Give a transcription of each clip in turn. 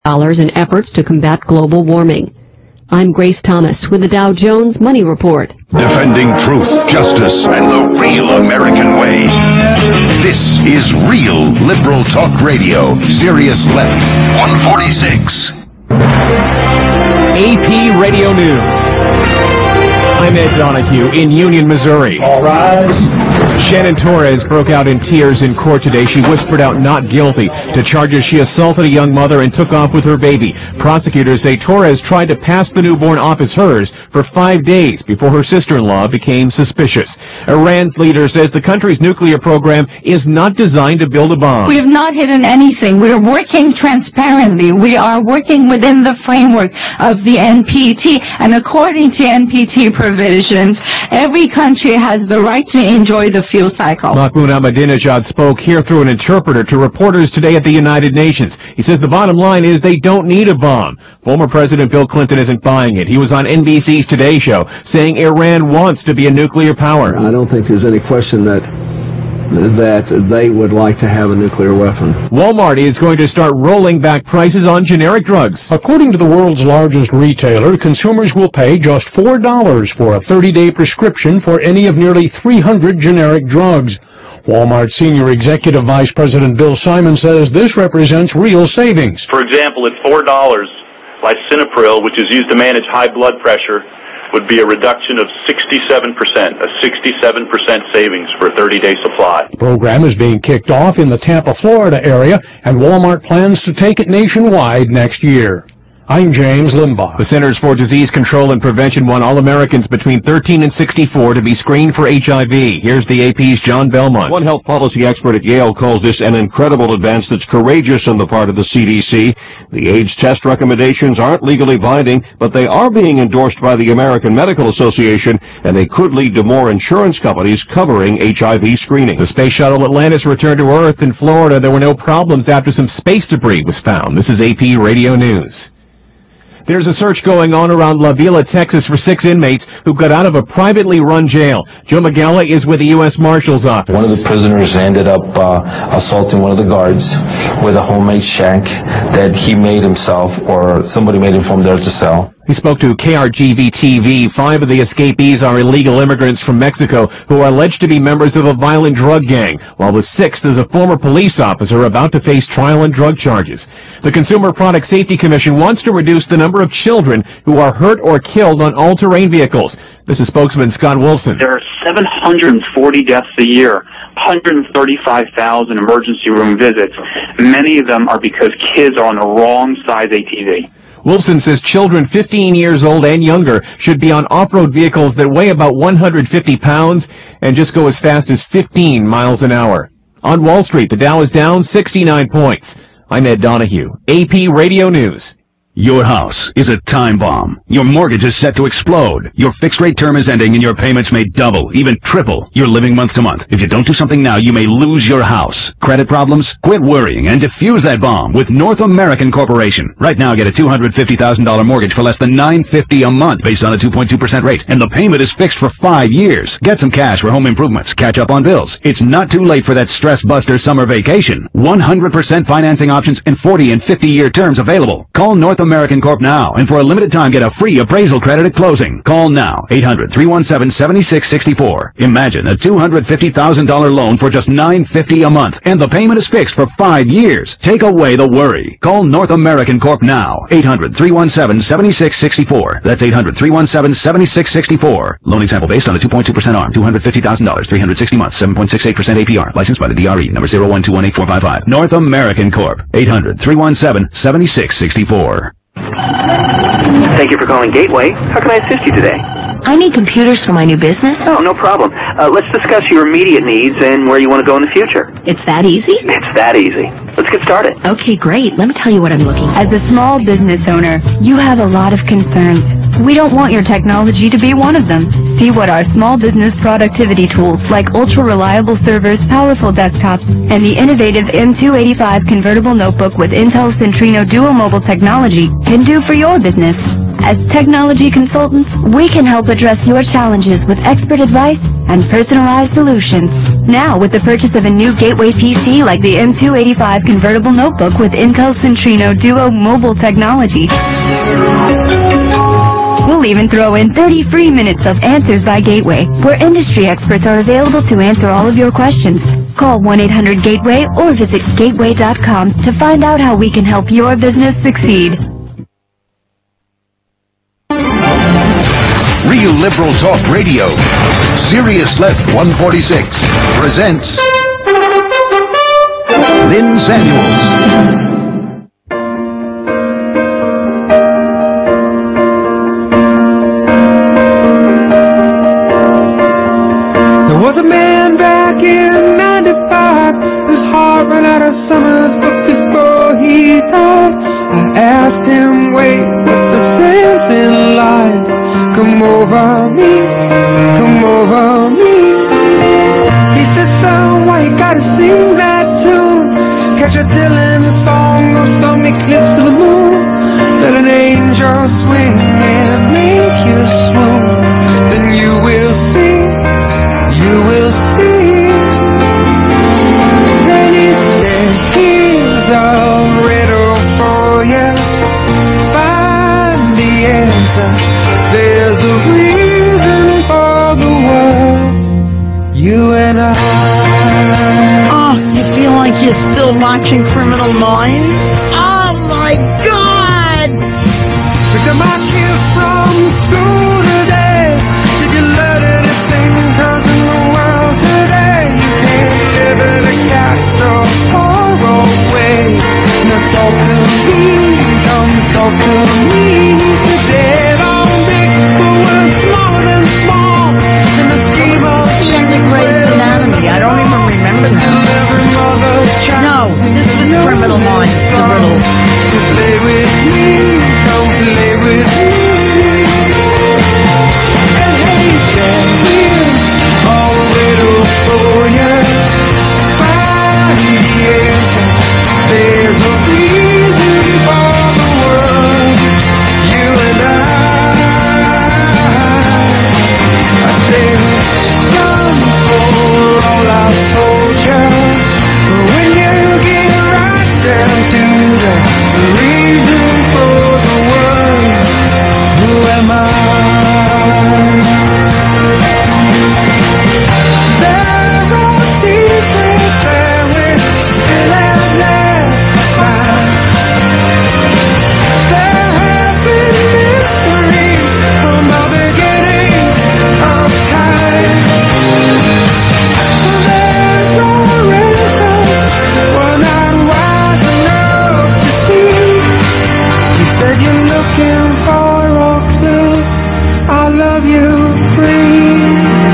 in efforts to combat global warming. I'm Grace Thomas with the Dow Jones Money Report. Defending truth, justice, and the real American way. This is Real Liberal Talk Radio, Sirius Left 146. AP Radio News. I'm Ed Donahue in Union, Missouri. All rise. Shannon Torres broke out in tears in court today. She whispered out not guilty to charges she assaulted a young mother and took off with her baby. Prosecutors say Torres tried to pass the newborn off as hers for 5 days before her sister-in-law became suspicious. Iran's leader says the country's nuclear program is not designed to build a bomb. We have not hidden anything. We are working transparently. We are working within the framework of the NPT, and according to NPT provisions, every country has the right to enjoy the fuel cycle. Mahmoud Ahmadinejad spoke here through an interpreter to reporters today at the United Nations. He says the bottom line is they don't need a bomb. Former President Bill Clinton isn't buying it. He was on NBC's Today Show saying Iran wants to be a nuclear power. I don't think there's any question that they would like to have a nuclear weapon. Walmart is going to start rolling back prices on generic drugs. According to the world's largest retailer, consumers will pay just $4 for a 30-day prescription for any of nearly 300 generic drugs. Walmart Senior Executive Vice President Bill Simon says this represents real savings. For example, at $4, lisinopril, which is used to manage high blood pressure, would be a reduction of 67%, a 67% savings for a 30-day supply. The program is being kicked off in the Tampa, Florida area, and Walmart plans to take it nationwide next year. I'm James Limbaugh. The Centers for Disease Control and Prevention want all Americans between 13 and 64 to be screened for HIV. Here's the AP's John Belmont. One health policy expert at Yale calls this an incredible advance that's courageous on the part of the CDC. The AIDS test recommendations aren't legally binding, but they are being endorsed by the American Medical Association, and they could lead to more insurance companies covering HIV screening. The space shuttle Atlantis returned to Earth in Florida. There were no problems after some space debris was found. This is AP Radio News. There's a search going on around La Villa, Texas for 6 inmates who got out of a privately run jail. Joe Magala is with the U.S. Marshal's office. One of the prisoners ended up assaulting one of the guards with a homemade shank that he made himself, or somebody made him from there to sell. He spoke to KRGV-TV. 5 of the escapees are illegal immigrants from Mexico who are alleged to be members of a violent drug gang, while the 6th is a former police officer about to face trial on drug charges. The Consumer Product Safety Commission wants to reduce the number of children who are hurt or killed on all-terrain vehicles. This is spokesman Scott Wilson. There are 740 deaths a year, 135,000 emergency room visits. Many of them are because kids are on the wrong size ATV. Wilson says children 15 years old and younger should be on off-road vehicles that weigh about 150 pounds and just go as fast as 15 miles an hour. On Wall Street, the Dow is down 69 points. I'm Ed Donahue, AP Radio News. Your house is a time bomb. Your mortgage is set to explode. Your fixed rate term is ending and your payments may double, even triple your living month to month. If you don't do something now, you may lose your house. Credit problems? Quit worrying and defuse that bomb with North American Corporation. Right now, get a $250,000 mortgage for less than $950 a month based on a 2.2% rate. And the payment is fixed for 5 years. Get some cash for home improvements. Catch up on bills. It's not too late for that stress buster summer vacation. 100% financing options and 40 and 50-year terms available. Call North American Corp now, and for a limited time get a free appraisal credit at closing. Call now, 800-317-7664. Imagine a $250,000 loan for just $950 a month, and the payment is fixed for 5 years. Take away the worry. Call North American Corp now, 800-317-7664. That's 800-317-7664. Loan example based on a 2.2% ARM, $250,000, 360 months, 7.68% APR. Licensed by the DRE, number 012184555. North American Corp, 800-317-7664. Thank you for calling Gateway. How can I assist you today? I need computers for my new business. Oh, no problem. Let's discuss your immediate needs and where you want to go in the future. It's that easy? It's that easy. Let's get started. Okay, great. Let me tell you what I'm looking at. As a small business owner, you have a lot of concerns. We don't want your technology to be one of them. See what our small business productivity tools like ultra-reliable servers, powerful desktops, and the innovative M285 convertible notebook with Intel Centrino Duo Mobile technology can do for your business. As technology consultants, we can help address your challenges with expert advice and personalized solutions. Now, with the purchase of a new Gateway PC like the M285 convertible notebook with Intel Centrino Duo mobile technology, we'll even throw in 30 free minutes of Answers by Gateway, where industry experts are available to answer all of your questions. Call 1-800-GATEWAY or visit gateway.com to find out how we can help your business succeed. Real Liberal Talk Radio, Sirius Left 146, presents Lynn Samuels. There was a man back in 95 whose heart ran out of summers, but before he died, I asked him, wait, what's the sense in life? Come over me, come over me. He said, son, why you gotta sing that tune? Catch a Dylan song or some eclipse of the moon. Let an angel swing and make you swoon. Then you will see, you will see. Then he said, here's a riddle for you. Find the answer. There's a reason for the world, you and I. Oh, you feel like you're still watching Criminal Minds? Oh my God! Picked up my kids from school today. Did you learn anything? 'Cause in the world today, you can't live in a castle far away. Now talk to me, come talk to me. He's dead on big, but we're smaller than small. In the scheme of the end of Grey's Anatomy. I don't even remember that. No, this was Criminal Minds, the riddle. Play with me, come play with me. Hey, here's a riddle for you. Find the answer. There's a reason for the world, you and I said, son, for all I've told you, when you get right down to the reason for the world, who am I? There are secrets that we still have left behind. There have been mysteries from the beginning of time. There's no answers we're not wise enough to see. You said you're looking for a clue. I love you free.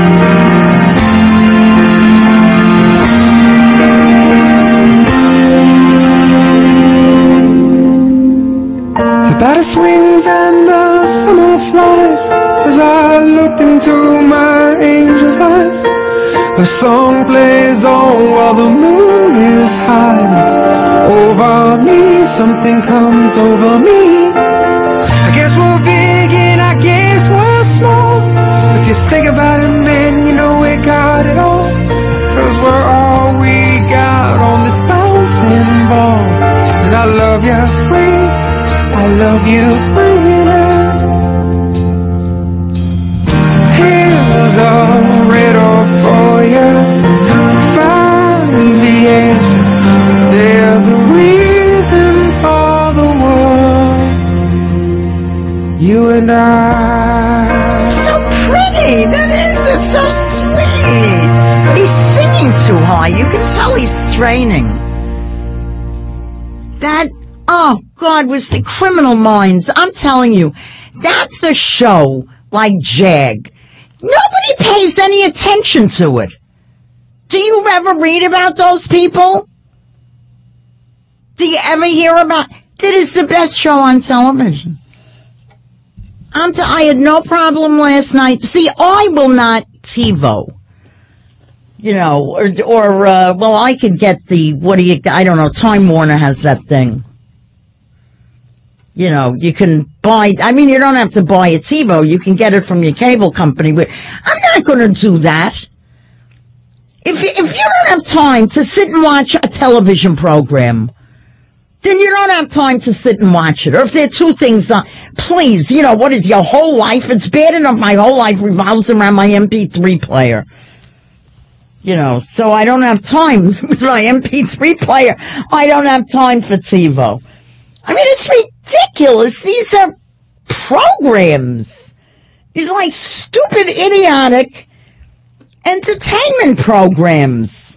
The batter swings and the summer flies as I look into my angel's eyes. A song plays on while the moon is high. Over me, something comes over me. I guess we're big and I guess we're small. If you think about it, man, you know we got it all. 'Cause we're all we got on this bouncing ball. And I love you free, I love you freely. Here's a riddle for you. Find the answer. There's a reason for the world, you and I. So pretty! That is, it's so sweet! He's singing too high. You can tell he's straining. That, oh God, was the Criminal Minds. I'm telling you, that's a show like Jag. Nobody pays any attention to it. Do you ever read about those people? Do you ever hear about... It is the best show on television. I had no problem last night. See, I will not TiVo. You know, well, I could get the, I don't know, Time Warner has that thing. You know, you can buy, I mean, you don't have to buy a TiVo. You can get it from your cable company. But I'm not going to do that. If you don't have time to sit and watch a television program, then you don't have time to sit and watch it. Or if there are two things on, please, you know, what is your whole life? It's bad enough my whole life revolves around my MP3 player. You know, so I don't have time with my MP3 player. I don't have time for TiVo. I mean, it's ridiculous. These are programs. These are like stupid, idiotic entertainment programs.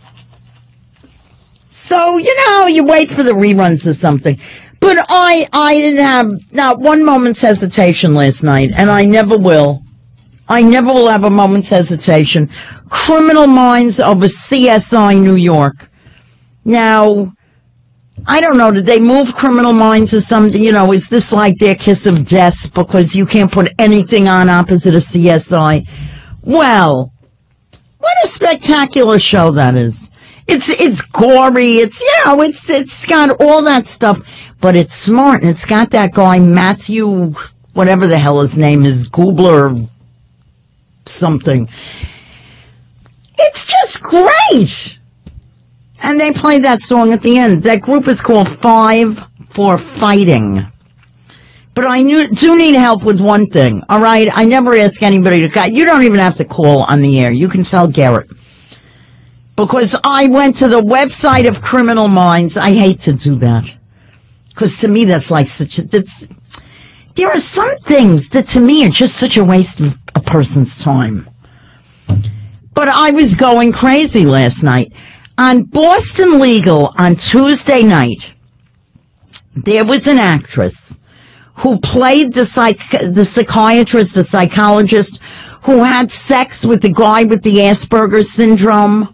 So, you know, you wait for the reruns or something. But I didn't have not one moment's hesitation last night, and I never will. I never will have a moment's hesitation. Criminal Minds over CSI New York. Now, I don't know, did they move Criminal Minds or something? You know, is this like their kiss of death because you can't put anything on opposite of CSI? Well, what a spectacular show that is. It's gory, it's, you know, it's got all that stuff, but it's smart, and it's got that guy, Matthew, whatever the hell his name is, Goobler something. It's just great. And they played that song at the end. That group is called Five for Fighting. But I do need help with one thing, all right? I never ask anybody to call. You don't even have to call on the air. You can tell Garrett. Because I went to the website of Criminal Minds. I hate to do that. Because to me, that's like such a... there are some things that to me are just such a waste of a person's time. But I was going crazy last night. On Boston Legal on Tuesday night, there was an actress who played the psychiatrist, the psychologist, who had sex with the guy with the Asperger's syndrome.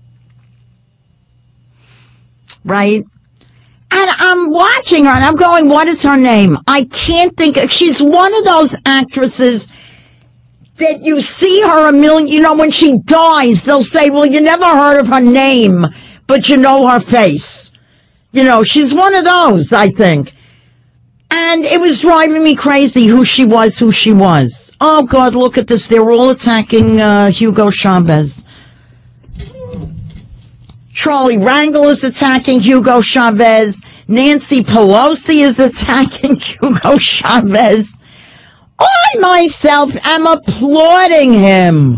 Right? And I'm watching her, and I'm going, what is her name? I can't think of, she's one of those actresses that you see her a million, you know, when she dies, they'll say, well, you never heard of her name, but you know her face. You know, she's one of those, I think. And it was driving me crazy who she was. Oh, God, look at this. They're all attacking Hugo Chavez. Charlie Rangel is attacking Hugo Chavez. Nancy Pelosi is attacking Hugo Chavez. I myself am applauding him.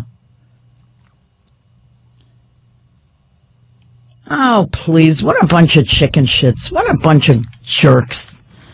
Oh, please, what a bunch of chicken shits. What a bunch of jerks.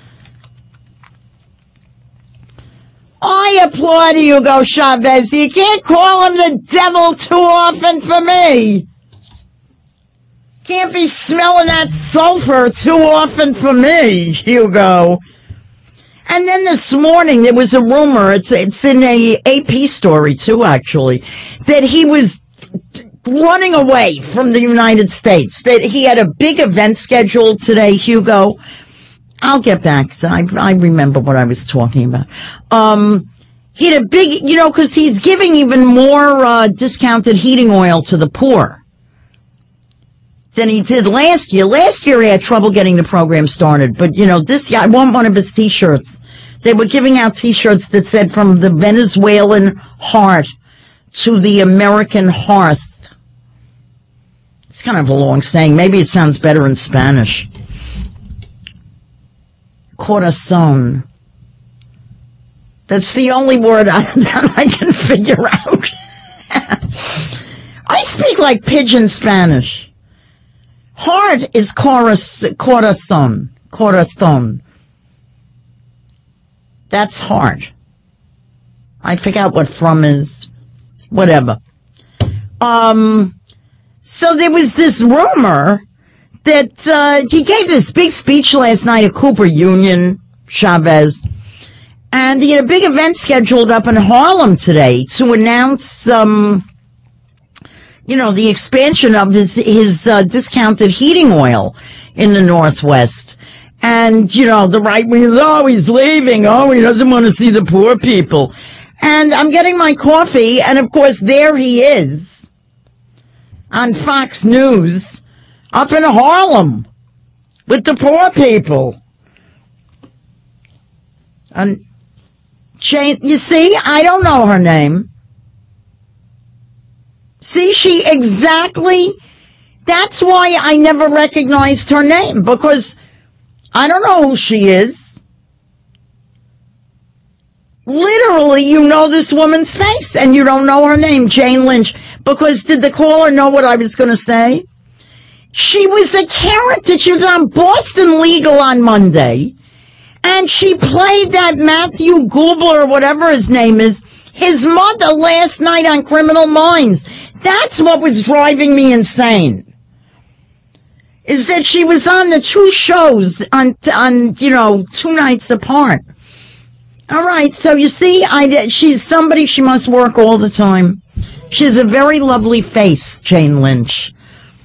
I applaud Hugo Chavez. You can't call him the devil too often for me. Can't be smelling that sulfur too often for me, Hugo. And then this morning there was a rumor, it's in a AP story too, actually, that he was running away from the United States, that he had a big event scheduled today, Hugo. I'll get back, so I remember what I was talking about. He had a big, you know, because he's giving even more discounted heating oil to the poor than he did last year. Last year he had trouble getting the program started, but, you know, this year, I want one of his T-shirts. They were giving out T-shirts that said from the Venezuelan heart to the American hearth. It's kind of a long saying. Maybe it sounds better in Spanish. Corazon. That's the only word that I can figure out. I speak like pidgin Spanish. Heart is corazon. Corazon. That's heart. I forgot what from is. Whatever. So there was this rumor that he gave this big speech last night at Cooper Union, Chavez, and he had a big event scheduled up in Harlem today to announce, you know, the expansion of his discounted heating oil in the Northwest. And, you know, the right wing is, oh, he's leaving. Oh, he doesn't want to see the poor people. And I'm getting my coffee, and of course, there he is on Fox News up in Harlem with the poor people. Jane, you see, I don't know her name. See, that's why I never recognized her name, because I don't know who she is. Literally, you know this woman's face, and you don't know her name, Jane Lynch, because did the caller know what I was going to say? She was a character. She was on Boston Legal on Monday, and she played that Matthew Gubler, or whatever his name is, his mother last night on Criminal Minds. That's what was driving me insane. Is that she was on the two shows on 2 nights apart. All right, so you see, she's somebody, she must work all the time. She has a very lovely face, Jane Lynch.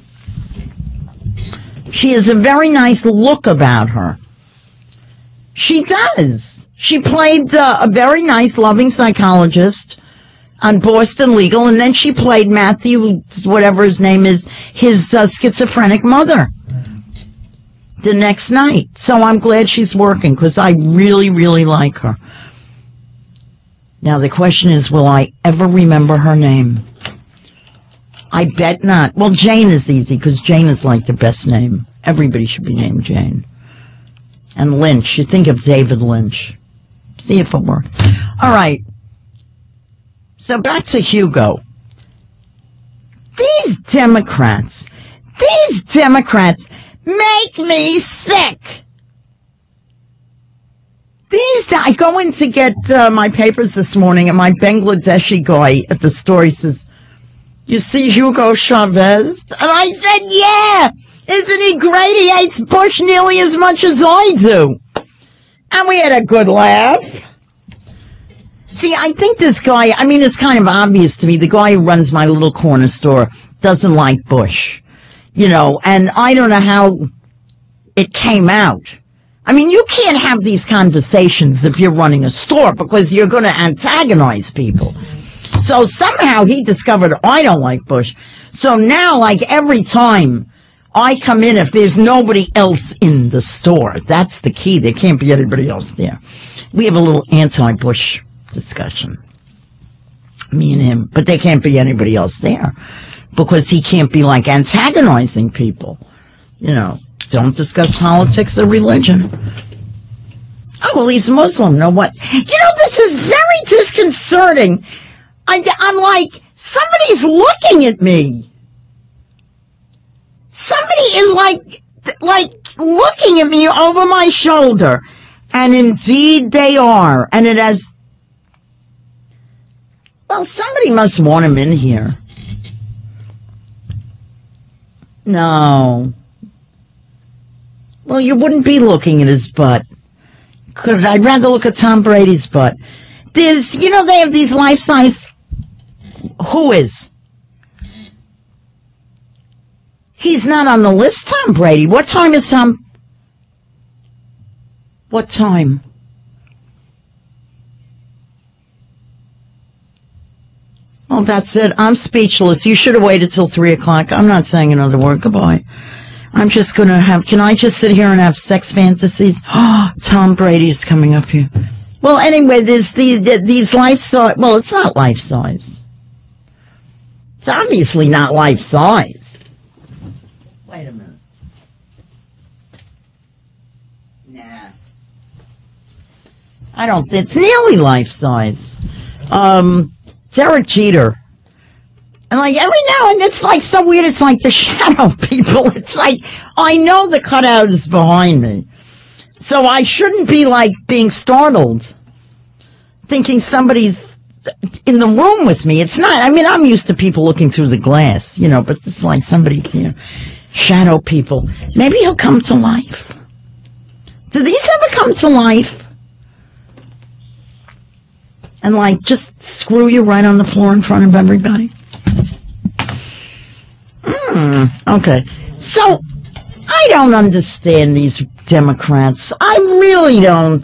She has a very nice look about her. She does. She played a very nice, loving psychologist on Boston Legal, and then she played Matthew, whatever his name is, his schizophrenic mother the next night. So I'm glad she's working, because I really, really like her. Now the question is, will I ever remember her name? I bet not. Well, Jane is easy, because Jane is like the best name. Everybody should be named Jane. And Lynch, you think of David Lynch. See if it works. All right. So back to Hugo. These Democrats make me sick. I go in to get my papers this morning, and my Bangladeshi guy at the store, he says, "You see Hugo Chavez?" And I said, "Yeah, isn't he great? He hates Bush nearly as much as I do." And we had a good laugh. See, I think this guy, I mean, it's kind of obvious to me, the guy who runs my little corner store doesn't like Bush, and I don't know how it came out. I mean, you can't have these conversations if you're running a store, because you're going to antagonize people. So somehow he discovered I don't like Bush. So now, like every time I come in, if there's nobody else in the store, that's the key. There can't be anybody else there. We have a little anti-Bush discussion, me and him, but there can't be anybody else there, because he can't be like antagonizing people. Don't discuss politics or religion. Oh, well, he's Muslim. Know what? This is very disconcerting. I'm like, somebody's looking at me. Somebody is like looking at me over my shoulder. And indeed they are. And it has, well, somebody must want him in here. No. Well, you wouldn't be looking at his butt. I'd rather look at Tom Brady's butt. There's, they have these life-size. Who is? He's not on the list, Tom Brady. What time is Tom? What time? Well, that's it. I'm speechless. You should have waited till 3 o'clock. I'm not saying another word. Goodbye. I'm just going to can I just sit here and have sex fantasies? Oh, Tom Brady is coming up here. Well, anyway, there's these life-size, well, it's not life-size. It's obviously not life-size. Wait a minute. Nah. I don't think it's nearly life-size. Derek Jeter. And like every now and then it's like so weird, it's like the shadow people. It's like, I know the cutout is behind me. So I shouldn't be like being startled, thinking somebody's in the room with me. It's not, I mean, I'm used to people looking through the glass, but it's like somebody's here. Shadow people. Maybe he'll come to life. Do these ever come to life? And like just screw you right on the floor in front of everybody? Okay. So, I don't understand these Democrats. I really don't.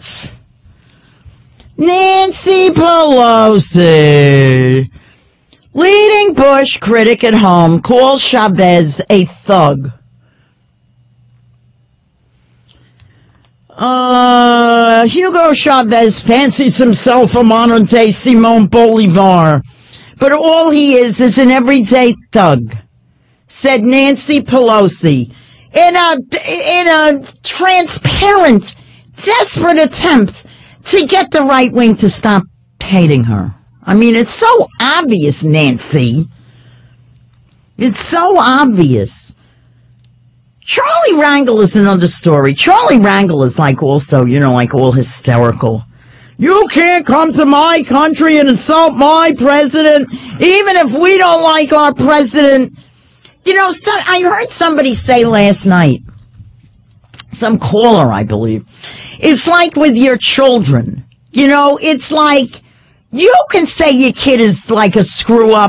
Nancy Pelosi, leading Bush critic at home, calls Chavez a thug. Hugo Chavez fancies himself a modern-day Simon Bolivar, but all he is an everyday thug, said Nancy Pelosi, in a transparent, desperate attempt to get the right wing to stop hating her. I mean, it's so obvious, Nancy. It's so obvious. Charlie Rangel is another story. Charlie Rangel is like also, like all hysterical. You can't come to my country and insult my president, even if we don't like our president. I heard somebody say last night, some caller, I believe, it's like with your children. It's like, you can say your kid is like a screw-up.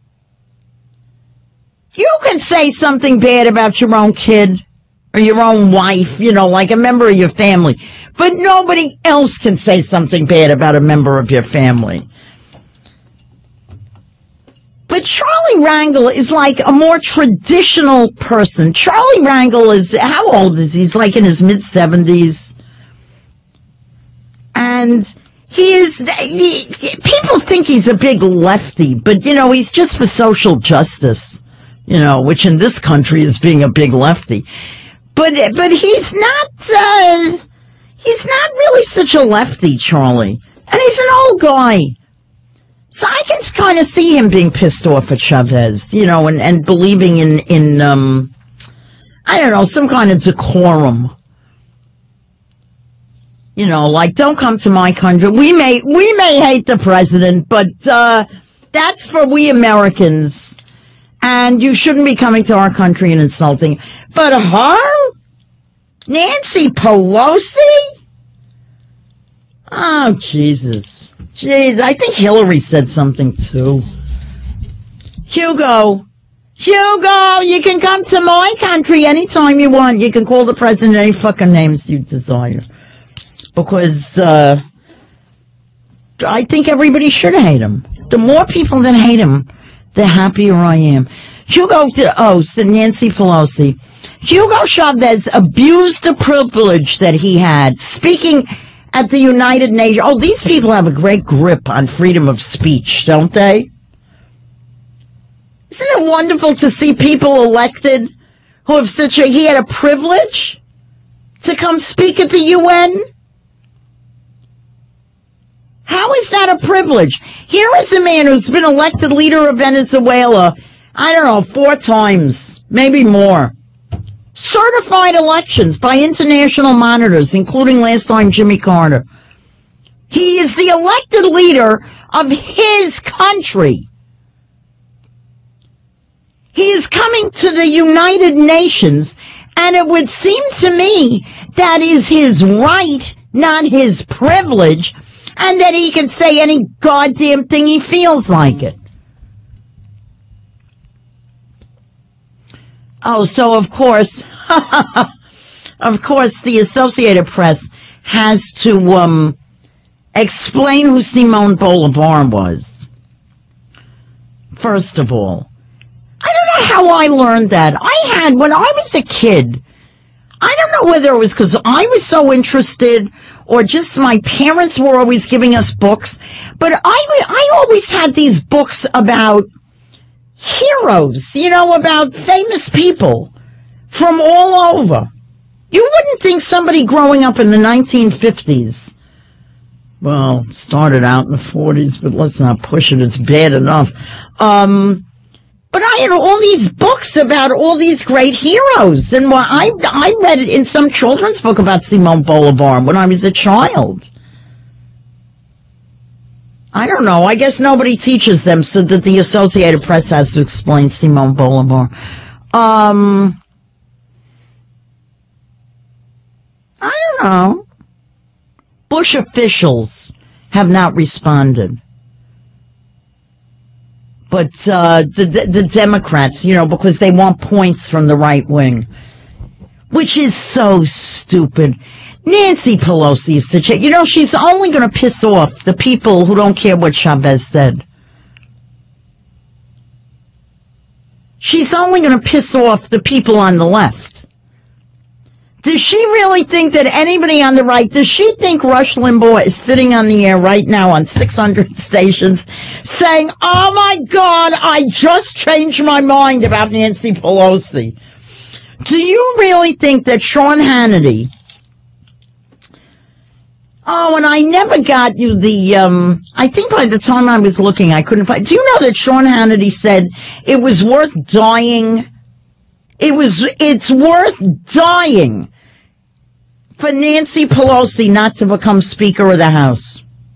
You can say something bad about your own kid or your own wife, like a member of your family. But nobody else can say something bad about a member of your family. But Charlie Rangel is like a more traditional person. Charlie Rangel is, how old is he? He's like in his mid-70s. And people think he's a big lefty, but he's just for social justice, which in this country is being a big lefty. But he's not really such a lefty, Charlie. And he's an old guy. So I can kind of see him being pissed off at Chavez, and believing in I don't know, some kind of decorum. Like, don't come to my country. We may hate the president, but that's for we Americans. And you shouldn't be coming to our country and insulting. But her? Nancy Pelosi? Oh, Jesus. Jeez, I think Hillary said something, too. Hugo, you can come to my country anytime you want. You can call the president any fucking names you desire. Because I think everybody should hate him. The more people that hate him, the happier I am. Said Nancy Pelosi. Hugo Chavez abused the privilege that he had speaking at the United Nations. Oh, these people have a great grip on freedom of speech, don't they? Isn't it wonderful to see people elected who have he had a privilege to come speak at the UN? How is that a privilege? Here is a man who's been elected leader of Venezuela, 4 times, maybe more. Certified elections by international monitors, including last time Jimmy Carter. He is the elected leader of his country. He is coming to the United Nations, and it would seem to me that is his right, not his privilege, and that he can say any goddamn thing he feels like it. Oh, so of course, the Associated Press has to explain who Simon Bolivar was. First of all, I don't know how I learned that. When I was a kid, I don't know whether it was because I was so interested or just my parents were always giving us books, but I always had these books about heroes, about famous people from all over. You wouldn't think somebody growing up in the 1950s, well, started out in the 40s, but let's not push it, it's bad enough. But I had all these books about all these great heroes, and I read it in some children's book about Simon Bolivar when I was a child. I don't know. I guess nobody teaches them, so that the Associated Press has to explain Simon Bolivar. I don't know. Bush officials have not responded. But the Democrats, because they want points from the right wing, which is so stupid. Nancy Pelosi is such a, she's only going to piss off the people who don't care what Chavez said. She's only going to piss off the people on the left. Does she really think that anybody on the right, does she think Rush Limbaugh is sitting on the air right now on 600 stations saying, oh my God, I just changed my mind about Nancy Pelosi? Do you really think that Sean Hannity... Oh, and I never got you the, I think by the time I was looking, I couldn't find... Do you know that Sean Hannity said it was worth dying? It's worth dying for Nancy Pelosi not to become Speaker of the House.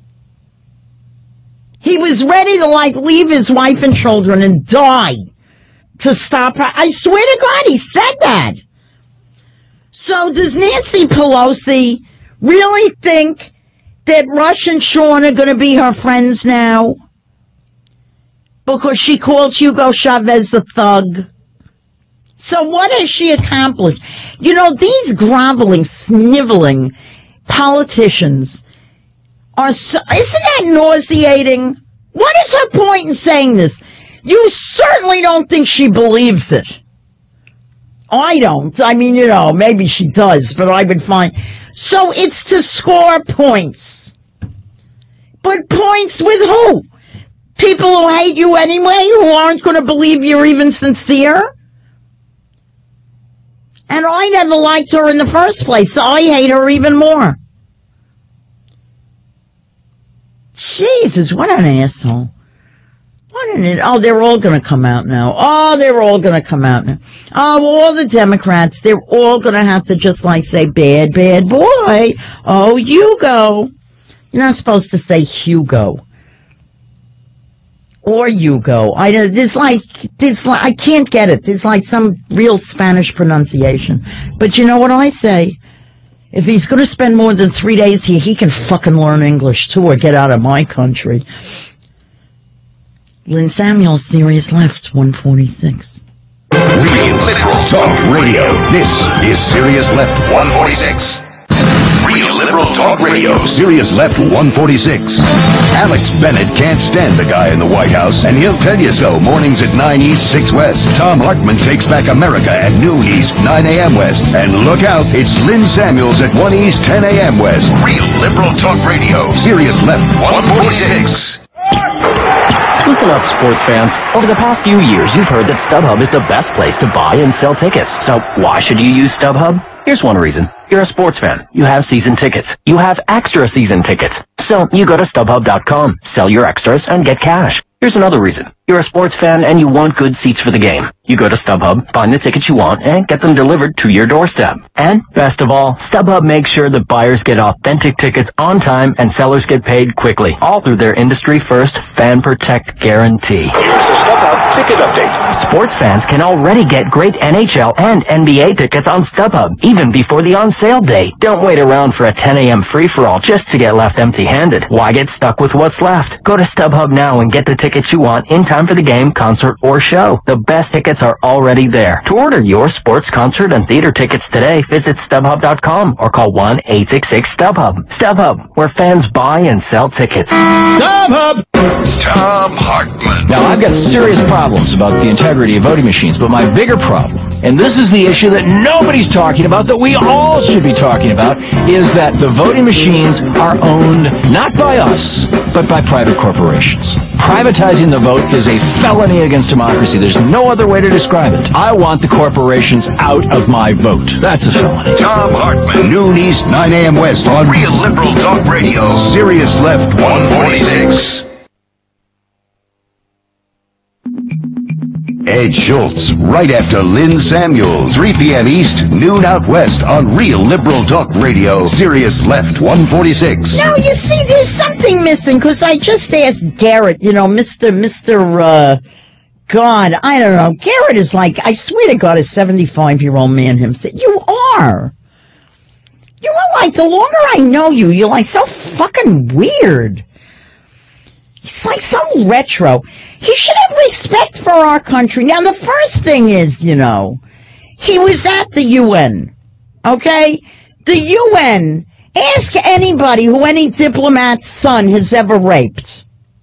He was ready to, leave his wife and children and die to stop her. I swear to God, he said that. So does Nancy Pelosi really think that Rush and Sean are going to be her friends now? Because she called Hugo Chavez a thug? So what has she accomplished? You know, these groveling, sniveling politicians are so, isn't that nauseating? What is her point in saying this? You certainly don't think she believes it. I don't. I mean, you know, maybe she does, but I would find... So it's to score points. But points with who? People who hate you anyway, who aren't going to believe you're even sincere? And I never liked her in the first place, so I hate her even more. Jesus, what an asshole. Oh, they're all going to come out now. Oh, they're all going to come out now. Oh, all the Democrats, they're all going to have to just say, bad, bad boy. Oh, Hugo. You're not supposed to say Hugo. Or Hugo. I can't get it. There's some real Spanish pronunciation. But you know what I say? If he's going to spend more than 3 days here, he can fucking learn English too or get out of my country. Lynn Samuels, Sirius Left, 146. Real Liberal Talk Radio. This is Sirius Left 146. Real Liberal Talk Radio. Sirius Left 146. Alex Bennett can't stand the guy in the White House, and he'll tell you so mornings at 9 East, 6 West. Tom Hartman takes back America at noon East, 9 a.m. West. And look out, it's Lynn Samuels at 1 East, 10 a.m. West. Real Liberal Talk Radio. Sirius Left 146. Listen up, sports fans. Over the past few years, you've heard that StubHub is the best place to buy and sell tickets. So why should you use StubHub? Here's one reason. You're a sports fan. You have season tickets. You have extra season tickets. So you go to StubHub.com, sell your extras, and get cash. Here's another reason. You're a sports fan and you want good seats for the game. You go to StubHub, find the tickets you want, and get them delivered to your doorstep. And best of all, StubHub makes sure that buyers get authentic tickets on time and sellers get paid quickly, all through their industry-first Fan Protect guarantee. Here's the StubHub ticket update. Sports fans can already get great NHL and NBA tickets on StubHub, even before the on-sale date. Don't wait around for a 10 a.m. free-for-all just to get left empty-handed. Why get stuck with what's left? Go to StubHub now and get the tickets you want in time for the game, concert, or show. The best tickets are already there. To order your sports, concert, and theater tickets today, visit StubHub.com or call 1-866-StubHub. StubHub, where fans buy and sell tickets. StubHub! Tom Hartman. Now, I've got serious problems about the integrity of voting machines, but my bigger problem, and this is the issue that nobody's talking about, that we all should be talking about, is that the voting machines are owned not by us, but by private corporations. Privatizing the vote is a felony against democracy. There's no other way to describe it. I want the corporations out of my vote. That's a felony. Tom Hartman, noon East, 9 a.m. West on Real Liberal Talk Radio. Sirius Left 146. Ed Schultz, right after Lynn Samuels, 3 p.m. East, noon out west on Real Liberal Talk Radio, Sirius Left 146. Now, you see, there's something missing, because I just asked Garrett, you know, God, I don't know. Garrett is I swear to God, a 75-year-old man himself. You are. You are the longer I know you, you're so fucking weird. He's so retro. He should have respect for our country. Now, the first thing is, he was at the UN. Okay? The UN. Ask anybody who any diplomat's son has ever raped.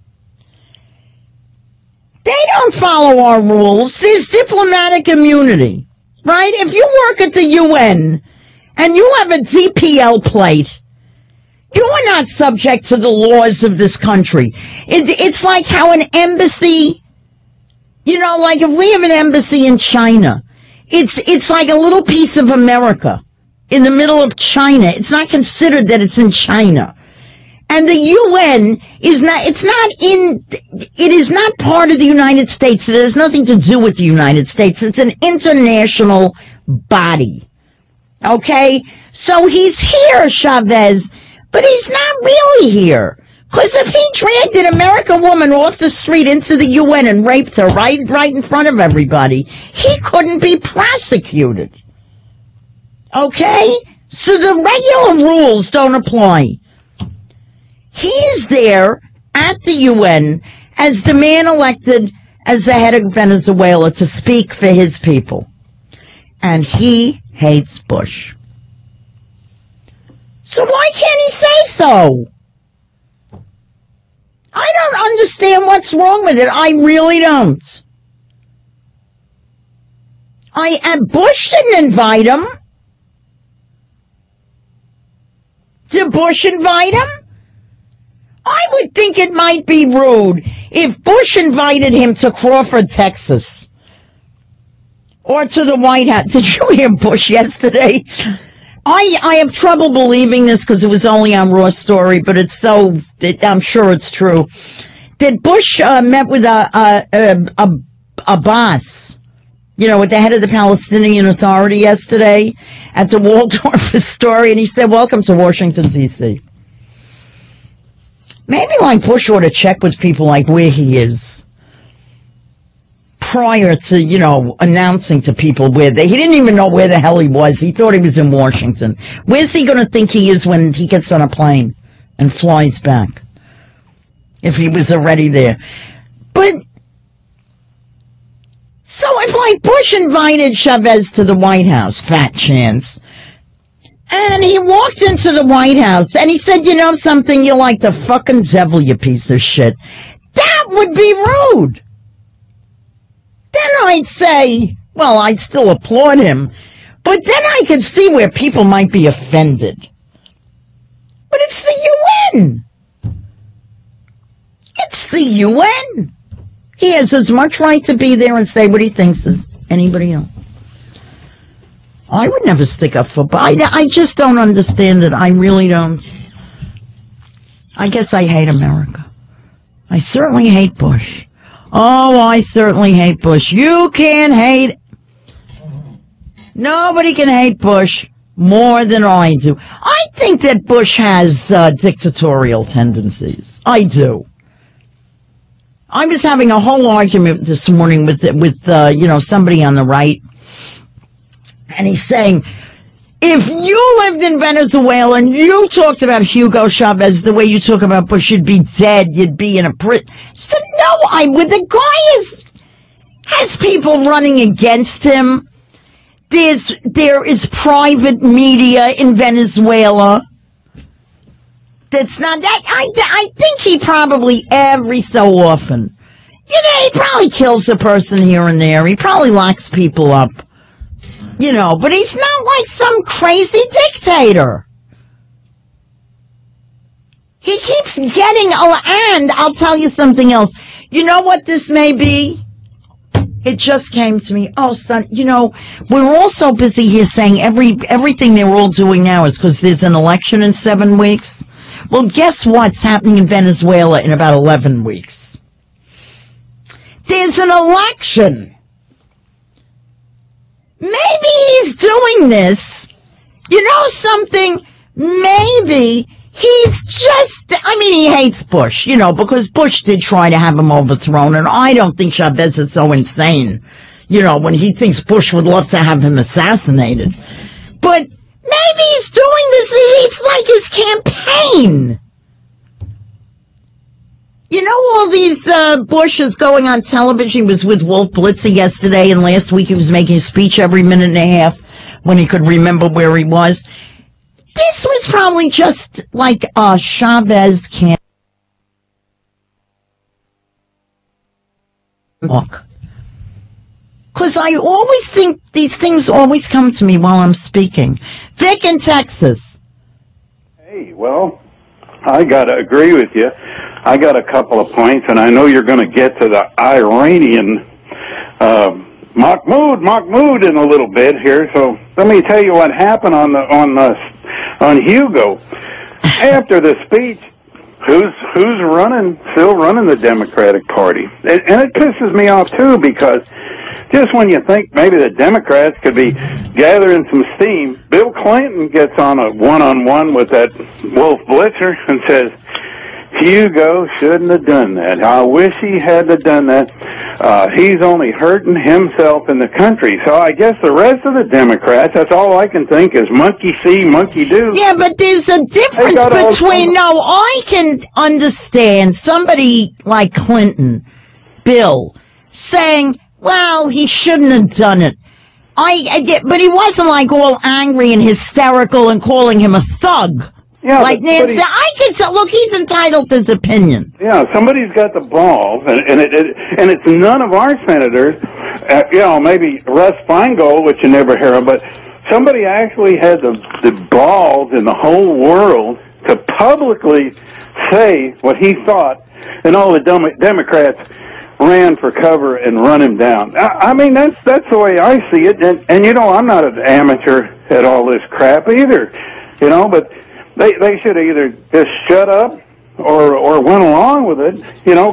They don't follow our rules. There's diplomatic immunity. Right? If you work at the UN and you have a DPL plate, you are not subject to the laws of this country. It's like how an embassy, like if we have an embassy in China, it's like a little piece of America in the middle of China. It's not considered that it's in China. And the UN is not, it is not part of the United States. It has nothing to do with the United States. It's an international body. Okay? So he's here, Chavez, but he's not really here. Because if he dragged an American woman off the street into the UN and raped her right in front of everybody, he couldn't be prosecuted. Okay? So the regular rules don't apply. He is there at the UN as the man elected as the head of Venezuela to speak for his people. And he hates Bush. So why can't he say so? I don't understand what's wrong with it. I really don't. Bush didn't invite him. Did Bush invite him? I would think it might be rude if Bush invited him to Crawford, Texas, or to the White House. Did you hear Bush yesterday? I have trouble believing this because it was only on Raw Story, but I'm sure it's true. That Bush met with Abbas, with the head of the Palestinian Authority yesterday at the Waldorf Astoria, and he said, "Welcome to Washington, D.C." Maybe Bush ought to check with people where he is prior to, announcing to people he didn't even know where the hell he was. He thought he was in Washington. Where's he going to think he is when he gets on a plane and flies back? If he was already there. But, so if Bush invited Chavez to the White House, fat chance, and he walked into the White House, and he said, "You know something? You're like the fucking devil, you piece of shit." That would be rude. Then I'd say, well, I'd still applaud him, but then I could see where people might be offended. But it's the UN. It's the UN. He has as much right to be there and say what he thinks as anybody else. I would never stick up for Biden. I just don't understand it. I really don't. I guess I hate America. I certainly hate Bush. Oh, I certainly hate Bush. You can't hate. Nobody can hate Bush more than I do. I think that Bush has dictatorial tendencies. I do. I was having a whole argument this morning with somebody on the right. And he's saying, if you lived in Venezuela and you talked about Hugo Chavez the way you talk about Bush, you'd be dead. You'd be in a prison. I said, no, I would. The guy has people running against him. There is private media in Venezuela. That's not that. I think he probably every so often, he probably kills a person here and there. He probably locks people up. But he's not like some crazy dictator. He keeps getting, and I'll tell you something else. You know what this may be? It just came to me. Oh, son, we're all so busy here saying everything they're all doing now is because there's an election in 7 weeks. Well, guess what's happening in Venezuela in about 11 weeks? There's an election. Maybe he's doing this. You know something? Maybe he's he hates Bush, because Bush did try to have him overthrown, and I don't think Chavez is so insane, when he thinks Bush would love to have him assassinated. But maybe he's doing this, it's like his campaign. All these Bush is going on television. He was with Wolf Blitzer yesterday, and last week he was making a speech every minute and a half when he could remember where he was. This was probably just like a Chavez campaign. Look, Because I always think these things always come to me while I'm speaking. Vic in Texas. Hey, well, I got to agree with you. I got a couple of points, and I know you're going to get to the Iranian Mahmoud in a little bit here. So let me tell you what happened on Hugo after the speech. Who's still running the Democratic Party? And it pisses me off too, because just when you think maybe the Democrats could be gathering some steam, Bill Clinton gets on a one-on-one with that Wolf Blitzer and says, Hugo shouldn't have done that. I wish he had done that. He's only hurting himself and the country. So I guess the rest of the Democrats, that's all I can think is monkey see, monkey do. Yeah, but there's a difference between, I can understand somebody like Clinton, Bill, saying, well, he shouldn't have done it. I get, but he wasn't like all angry and hysterical and calling him a thug. Yeah, like Nancy, I can say, look, he's entitled to his opinion. Yeah, somebody's got the balls, and it's none of our senators. Maybe Russ Feingold, which you never hear of, but somebody actually had the balls in the whole world to publicly say what he thought, and all the Democrats ran for cover and run him down. I mean, that's the way I see it, and I'm not an amateur at all this crap either, but. They should either just shut up or went along with it,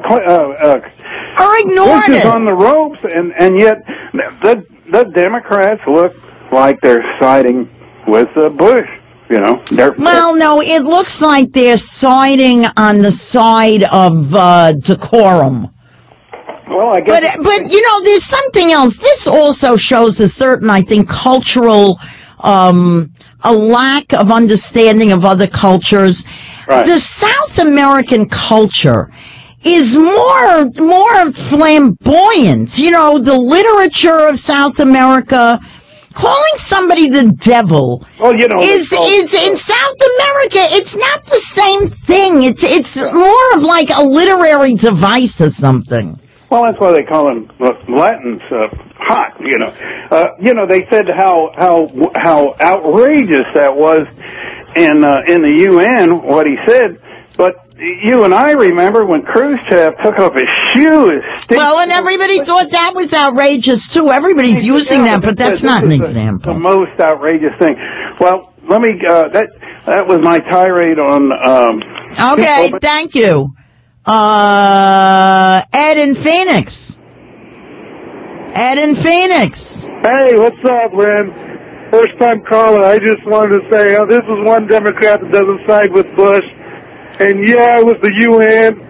or ignored Bush it. is on the ropes, and yet the Democrats look like they're siding with Bush. Well, no, it looks like they're siding on the side of decorum. Well, I guess. But there's something else. This also shows a certain, I think, cultural. A lack of understanding of other cultures. Right. The South American culture is more flamboyant. The literature of South America, calling somebody the devil is in South America. It's not the same thing. It's more of like a literary device or something. Well, that's why they call them Latins hot. They said how outrageous that was in the UN what he said, but you and I remember when Khrushchev took off his shoe. And everybody thought that was outrageous too. Everybody's using that, but that's not an example. The most outrageous thing. Well, let me. That was my tirade on. Okay, thank you. Ed in Phoenix. Hey, what's up, man? First time caller. I just wanted to say, this is one Democrat that doesn't side with Bush. And yeah, it was the UN.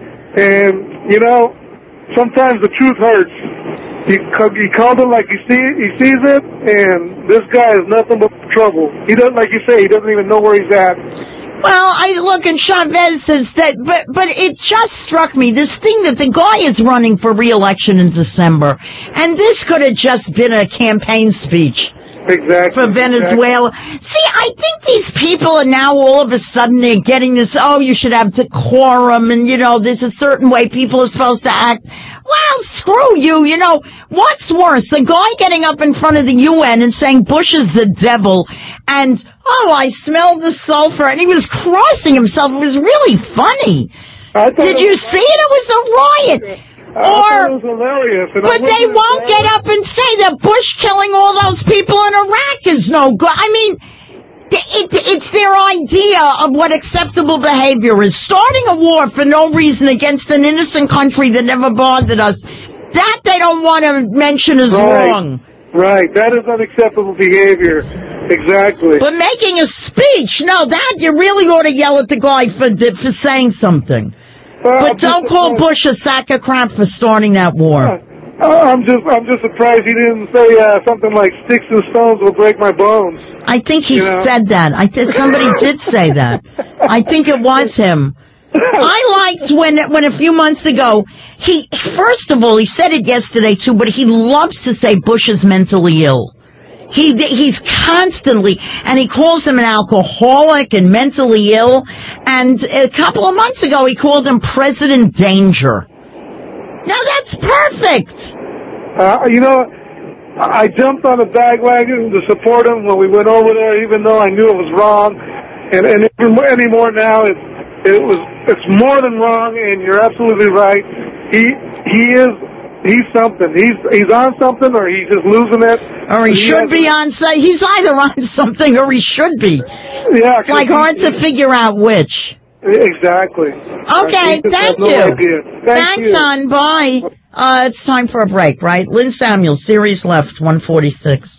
And, sometimes the truth hurts. He called it like he sees it, and this guy is nothing but trouble. He doesn't, like you say, he doesn't even know where he's at. Well, I look, and Chavez says that, but it just struck me, this thing that the guy is running for re-election in December, and this could have just been a campaign speech. Exactly. For Venezuela. Exactly. See, I think these people are now all of a sudden they're getting this, you should have decorum, and there's a certain way people are supposed to act. Well, screw you, what's worse, the guy getting up in front of the UN and saying Bush is the devil, and, I smelled the sulfur, and he was crossing himself. It was really funny. Did you see it? It was a riot. I thought it was hilarious. But they won't get up and say that Bush killing all those people in Iraq is no good. I mean, it's their idea of what acceptable behavior is. Starting a war for no reason against an innocent country that never bothered us, that they don't want to mention is wrong. Right, that is unacceptable behavior. Exactly. But making a speech, no, that you really ought to yell at the guy for saying something. But don't call Bush a sack of crap for starting that war. I'm just surprised he didn't say something like "sticks and stones will break my bones." I think he said that. Somebody did say that. I think it was him. I liked when a few months ago first of all he said it yesterday too, but he loves to say Bush is mentally ill. He's constantly, and he calls him an alcoholic and mentally ill. And a couple of months ago, he called him President Danger. Now that's perfect. I jumped on the bandwagon to support him when we went over there, even though I knew it was wrong. And even anymore now, it's more than wrong. And you're absolutely right. He's something. He's on something, or he's just losing it. Or he should be on. He's either on something or he should be. Yeah, it's like hard to figure out which. Exactly. Okay, thank you. Thanks, son. Bye. It's time for a break, right? Lynn Samuels, Series Left, 146.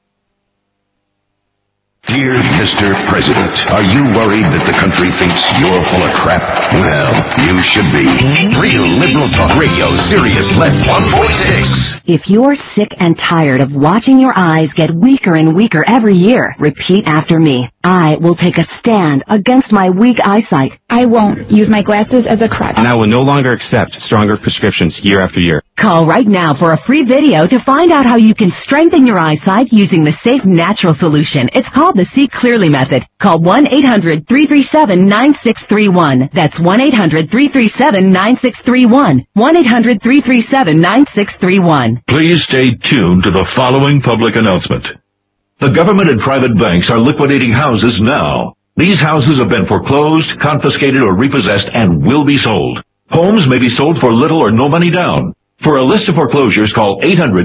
Dear Mr. President, are you worried that the country thinks you're full of crap? Well, you should be. Real Liberal Talk Radio, Sirius Left 146. If you're sick and tired of watching your eyes get weaker and weaker every year, repeat after me. I will take a stand against my weak eyesight. I won't use my glasses as a crutch. And I will no longer accept stronger prescriptions year after year. Call right now for a free video to find out how you can strengthen your eyesight using the safe natural solution. It's called the See Clearly method. Call 1-800-337-9631. That's 1-800-337-9631. 1-800-337-9631. Please stay tuned to the following public announcement. The government and private banks are liquidating houses now. These houses have been foreclosed, confiscated, or repossessed and will be sold. Homes may be sold for little or no money down. For a list of foreclosures, call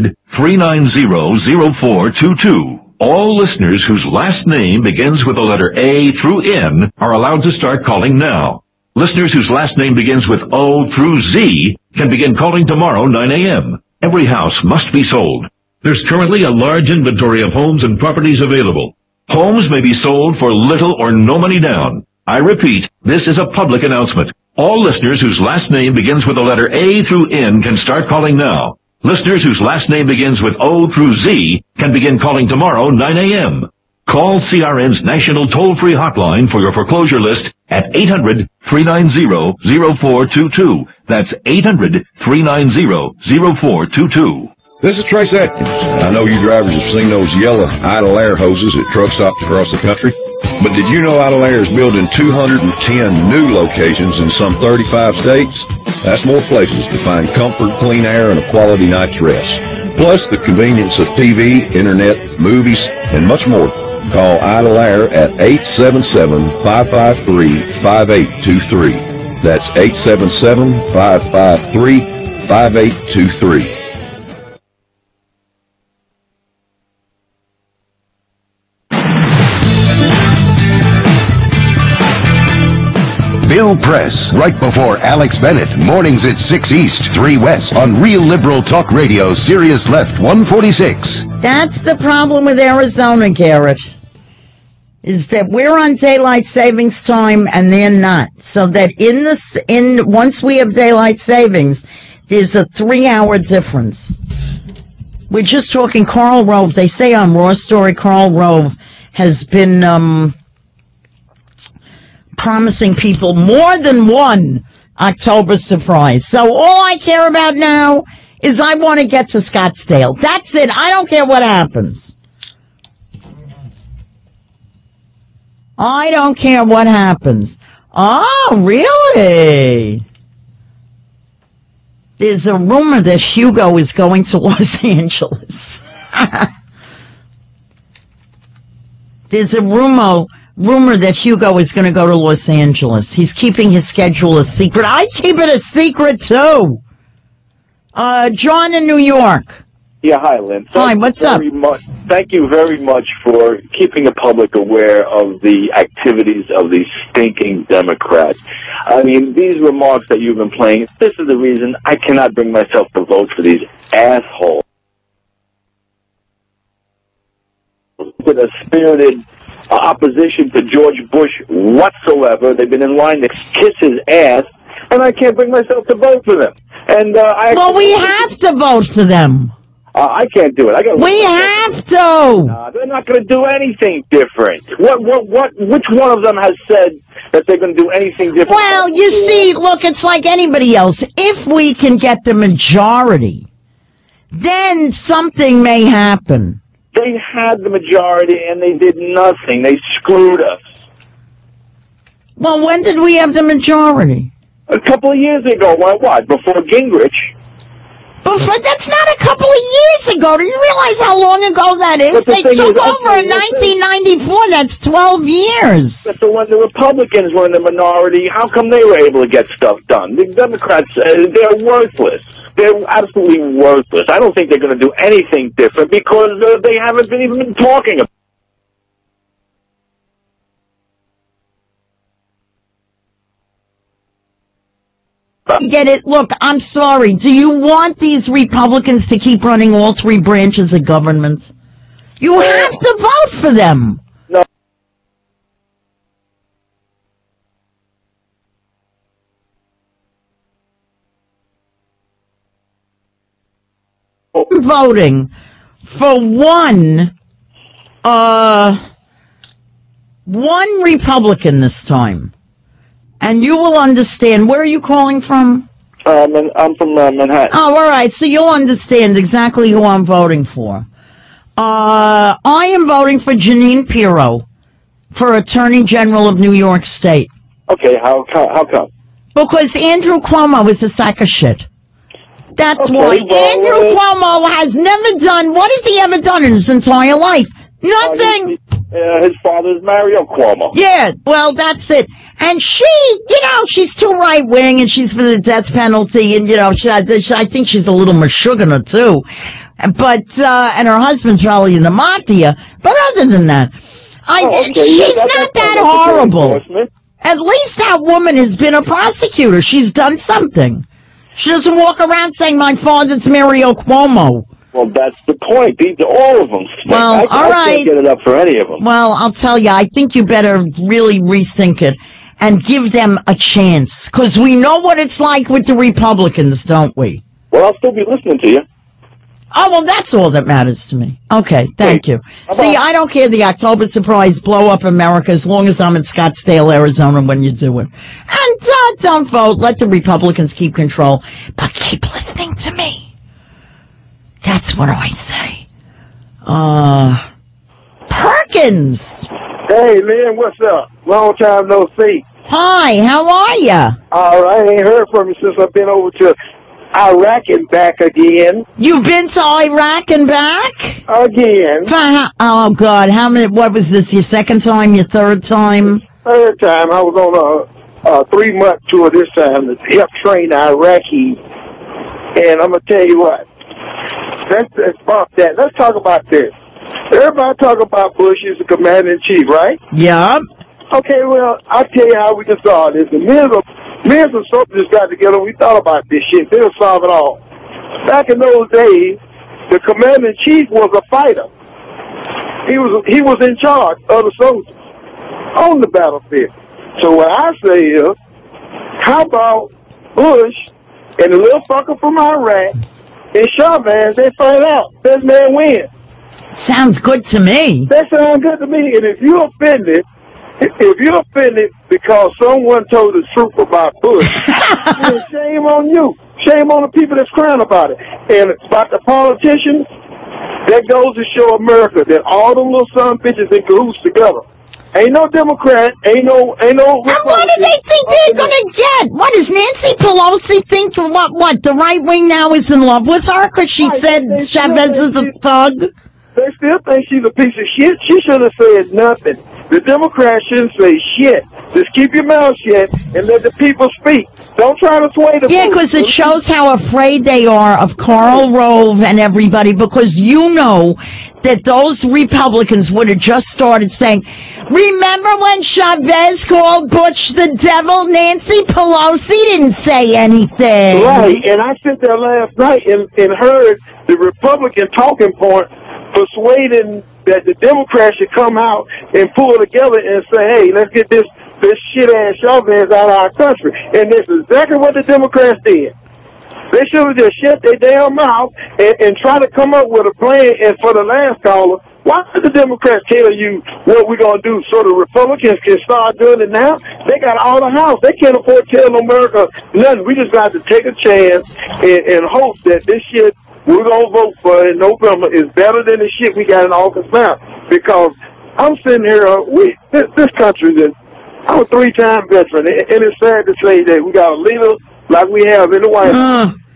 800-390-0422. All listeners whose last name begins with the letter A through N are allowed to start calling now. Listeners whose last name begins with O through Z can begin calling tomorrow, 9 a.m. Every house must be sold. There's currently a large inventory of homes and properties available. Homes may be sold for little or no money down. I repeat, this is a public announcement. All listeners whose last name begins with the letter A through N can start calling now. Listeners whose last name begins with O through Z can begin calling tomorrow, 9 a.m. Call CRN's national toll-free hotline for your foreclosure list at 800-390-0422. That's 800-390-0422. This is Trace Atkins. I know you drivers have seen those yellow Idle Air hoses at truck stops across the country. But did you know Idle Air is building 210 new locations in some 35 states? That's more places to find comfort, clean air, and a quality night's rest. Plus the convenience of TV, internet, movies, and much more. Call Idle Air at 877-553-5823. That's 877-553-5823. Bill Press, right before Alex Bennett, mornings at 6 East, 3 West, on Real Liberal Talk Radio, Sirius Left 146. That's the problem with Arizona, Garrett, is that we're on daylight savings time and they're not. So that once we have daylight savings, there's a 3-hour difference. We're just talking Karl Rove. They say on Raw Story, Karl Rove has been promising people more than one October surprise. So all I care about now is I want to get to Scottsdale. That's it. I don't care what happens. I don't care what happens. Oh, really? There's a rumor that Hugo is going to Los Angeles. There's a rumor that Hugo is going to go to Los Angeles. He's keeping his schedule a secret. I keep it a secret, too. John in New York. Yeah, hi, Lynn. Hi, what's up? Thank you very much for keeping the public aware of the activities of these stinking Democrats. I mean, these remarks that you've been playing, this is the reason I cannot bring myself to vote for these assholes. With a spirited opposition to George Bush whatsoever. They've been in line to kiss his ass, and I can't bring myself to vote for them. And we have to vote for them. I can't do it. We have to. They're not going to do anything different. Which one of them has said that they're going to do anything different? Well, you see, look, it's like anybody else. If we can get the majority, then something may happen. They had the majority, and they did nothing. They screwed us. Well, when did we have the majority? A couple of years ago. What? Before Gingrich. But that's not a couple of years ago. Do you realize how long ago that is? They took over in 1994. That's 12 years. But when the Republicans were in the minority, how come they were able to get stuff done? The Democrats, they're worthless. They're absolutely worthless. I don't think they're going to do anything different because they haven't even been talking about. Get it? Look, I'm sorry. Do you want these Republicans to keep running all three branches of government? You have to vote for them. No. Voting for one Republican this time. And you will understand. Where are you calling from? I'm from Manhattan. Oh, all right. So you'll understand exactly who I'm voting for. I am voting for Jeanine Pirro for Attorney General of New York State. Okay, how come? Because Andrew Cuomo is a sack of shit. That's Okay, why. well, Andrew Cuomo has never done, what has he ever done in his entire life? Nothing. His father's Mario Cuomo. Yeah, well, that's it. And she, she's too right-wing, and she's for the death penalty, and, I think she's a little Meshuggah, too. But, and her husband's probably in the mafia. But other than that, she's not that horrible. At least that woman has been a prosecutor. She's done something. She doesn't walk around saying, my father's Mario Cuomo. Well, that's the point. All of them stink. Well, all right. I can't get it up for any of them. Well, I'll tell you, I think you better really rethink it and give them a chance. Because we know what it's like with the Republicans, don't we? Well, I'll still be listening to you. Oh, well, that's all that matters to me. Okay, thank you. See, I don't care the October surprise blow up America as long as I'm in Scottsdale, Arizona when you do it. And don't vote. Let the Republicans keep control. But keep listening to me. That's what I say. Perkins! Hey, Lynn, what's up? Long time no see. Hi, how are ya? All right, I ain't heard from you since I've been over to Iraq and back again. You've been to Iraq and back? Again. Oh, God, what was this, your second time, your third time? Third time. I was on a 3-month tour this time to help train Iraqis. And I'm going to tell you what. Let's bump that. Let's talk about this. Everybody talk about Bush as the commander-in-chief, right? Yeah. Okay, well, I'll tell you how we can solve this. The men and soldiers got together. We thought about this shit. They'll solve it all. Back in those days, the commander-in-chief was a fighter. He was in charge of the soldiers on the battlefield. So what I say is, how about Bush and the little fucker from Iraq and Chavez, they fight out. Best man wins. Sounds good to me. That sounds good to me. And if you're offended because someone told the truth about Bush, then shame on you. Shame on the people that's crying about it. And about the politicians, that goes to show America that all them little son bitches in cahoots together. Ain't no Democrat, ain't no And what do they think they're gonna get? What does Nancy Pelosi think? What, the right wing now is in love with her because she said Chavez is a thug? They still think she's a piece of shit. She should have said nothing. The Democrats shouldn't say shit. Just keep your mouth shut and let the people speak. Don't try to sway the Yeah, because it shows how afraid they are of Karl Rove and everybody, because you know that those Republicans would have just started saying, remember when Chavez called Bush the devil? Nancy Pelosi didn't say anything. Right, and I sat there last night and heard the Republican talking point persuading that the Democrats should come out and pull together and say, hey, let's get this shit-ass Chavez out of our country. And that's exactly what the Democrats did. They should have just shut their damn mouth and try to come up with a plan. And for the last caller, why did the Democrats tell you what we're going to do so the Republicans can start doing it now? They got all the house. They can't afford to tell America nothing. We just got to take a chance and hope that this shit we're going to vote for in November is better than the shit we got in August now. Because I'm sitting here, this country, I'm a 3-time veteran, and it's sad to say that we got a leader like we have in the White House.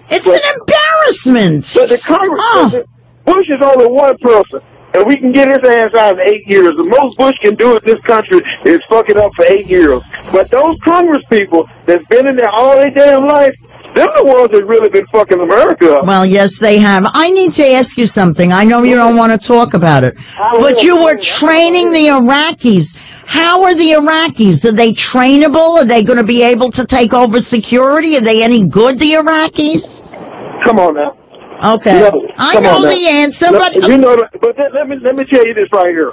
It's an embarrassment. But the Congress, Bush is only one person, and we can get his ass out in 8 years. The most Bush can do in this country is fuck it up for 8 years. But those Congress people that's been in there all their damn life, they're the ones that really been fucking America up. Well, yes, they have. I need to ask you something. I know you don't want to talk about it, but you were training the Iraqis. How are the Iraqis? Are they trainable? Are they going to be able to take over security? Are they any good, the Iraqis? Come on now. Okay. You know, I know the answer, but you know. But let me tell you this right here.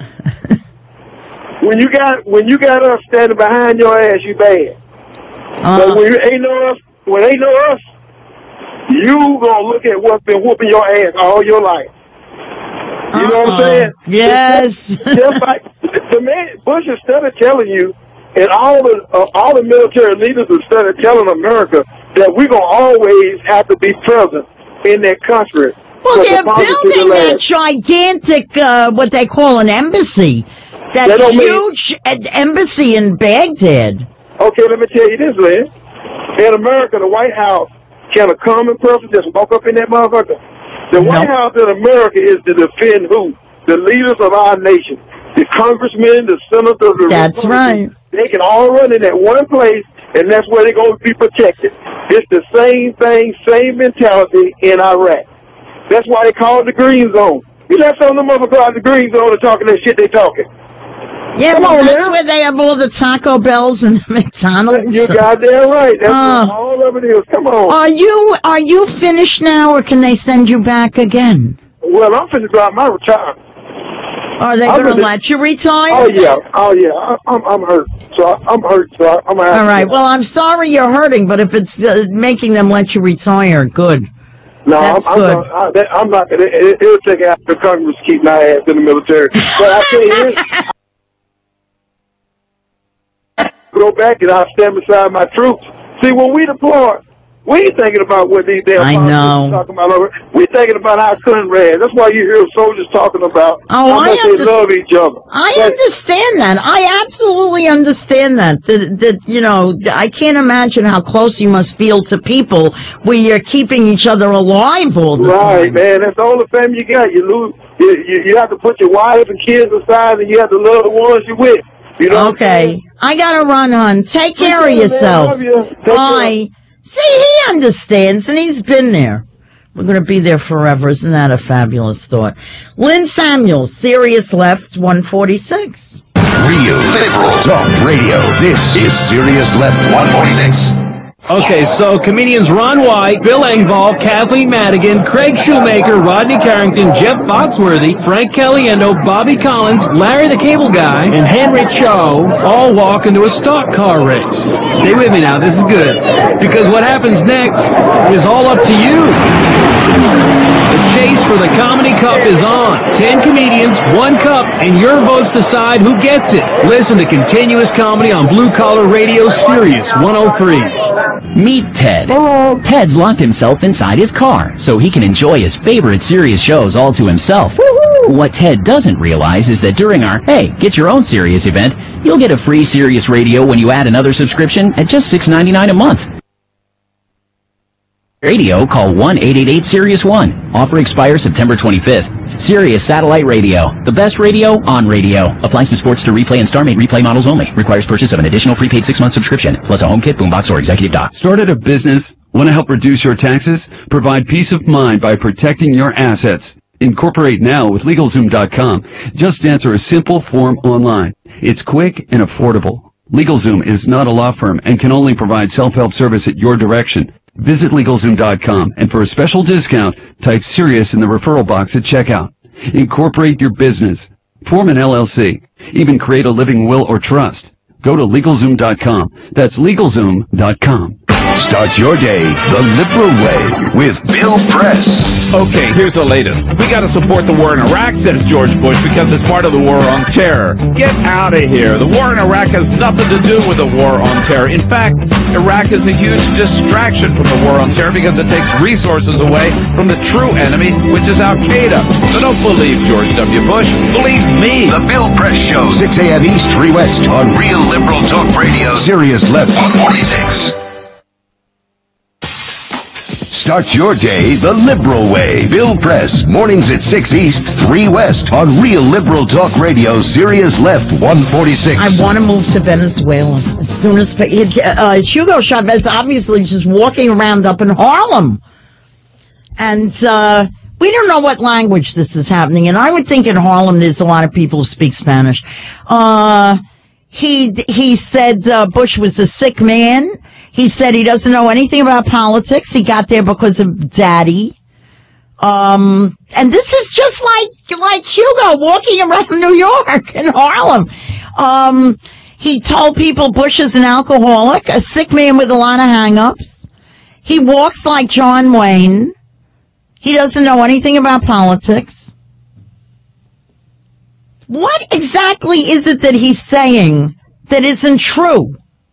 when you got us standing behind your ass, you bad. But when ain't no us, you gonna look at what's been whooping your ass all your life. You know what I'm saying? Yes. Just like the man Bush instead of telling you, and all the military leaders instead of telling America that we're gonna always have to be present in that country. Well, they're building that gigantic, what they call an embassy. That huge embassy in Baghdad. Okay, let me tell you this, Lynn. In America, the White House, can a common person just walk up in that motherfucker? The White House in America is to defend who? The leaders of our nation. The congressmen, the senators, the That's right. They can all run in that one place, and that's where they're going to be protected. It's the same thing, same mentality in Iraq. That's why they call it the green zone. You let some of them motherfuckers out the green zone and talking that shit they talking. Yeah, well, that's where they have all the Taco Bells and McDonald's. You're goddamn right. That's what all of it is. Come on. Are you finished now, or can they send you back again? Well, I'm finna drop my retirement. Are they going to let you retire? Oh yeah. I'm hurt. I'm hurt. So I'm gonna have all right. Well, I'm sorry you're hurting, but if it's making them let you retire, good. No, That's good. I'm not gonna. It'll take after Congress keep my ass in the military. But I tell you this. Go back and I'll stand beside my troops. See, when we deploy, we ain't thinking about what these damn politicians are talking about over. We're thinking about our country. That's why you hear soldiers talking about how much they love each other. I understand that. I absolutely understand that. That you know, I can't imagine how close you must feel to people where you're keeping each other alive all the time. Right, man. That's the only family you got. You lose. You have to put your wife and kids aside, and you have to love the ones you're with. You know okay. I gotta run, hon. Take care of yourself. Love you. Bye. See, he understands, and he's been there. We're going to be there forever. Isn't that a fabulous thought? Lynn Samuels, Sirius Left 146. Real liberal talk radio. This is Sirius Left 146. Okay, so comedians Ron White, Bill Engvall, Kathleen Madigan, Craig Shoemaker, Rodney Carrington, Jeff Foxworthy, Frank Caliendo, Bobby Collins, Larry the Cable Guy, and Henry Cho all walk into a stock car race. Stay with me now, this is good. Because what happens next is all up to you. The chase for the Comedy Cup is on. 10 comedians, 1 cup, and your votes decide who gets it. Listen to continuous comedy on Blue Collar Radio Sirius 103. Meet Ted. Ted's locked himself inside his car so he can enjoy his favorite Sirius shows all to himself. Woo-hoo! What Ted doesn't realize is that during our Hey, Get Your Own Sirius event, you'll get a free Sirius radio when you add another subscription at just $6.99 a month. Radio, call 1-888-SIRIUS-1. Offer expires September 25th. Sirius Satellite Radio. The best radio on radio. Applies to Sports to Replay and StarMade Replay models only. Requires purchase of an additional prepaid 6-month subscription, plus a home kit, boombox, or executive dock. Started a business? Want to help reduce your taxes? Provide peace of mind by protecting your assets. Incorporate now with LegalZoom.com. Just answer a simple form online. It's quick and affordable. LegalZoom is not a law firm and can only provide self-help service at your direction. Visit LegalZoom.com, and for a special discount, type Sirius in the referral box at checkout. Incorporate your business. Form an LLC. Even create a living will or trust. Go to LegalZoom.com. That's LegalZoom.com. Start your day the liberal way with Bill Press. Okay, here's the latest. We got to support the war in Iraq, says George Bush, because it's part of the war on terror. Get out of here. The war in Iraq has nothing to do with the war on terror. In fact, Iraq is a huge distraction from the war on terror because it takes resources away from the true enemy, which is Al-Qaeda. So don't believe George W. Bush. Believe me. The Bill Press Show, 6 a.m. East, 3 West on Real Liberal Talk Radio, Sirius Left 146. Start your day the liberal way. Bill Press, mornings at 6 East, 3 West, on Real Liberal Talk Radio, Sirius Left 146. I want to move to Venezuela as soon as... Hugo Chavez obviously just walking around up in Harlem. And we don't know what language this is happening. And I would think in Harlem there's a lot of people who speak Spanish. He said Bush was a sick man. He said he doesn't know anything about politics. He got there because of Daddy. And this is just like Hugo walking around New York and Harlem. He told people Bush is an alcoholic, a sick man with a lot of hang-ups. He walks like John Wayne. He doesn't know anything about politics. What exactly is it that he's saying that isn't true?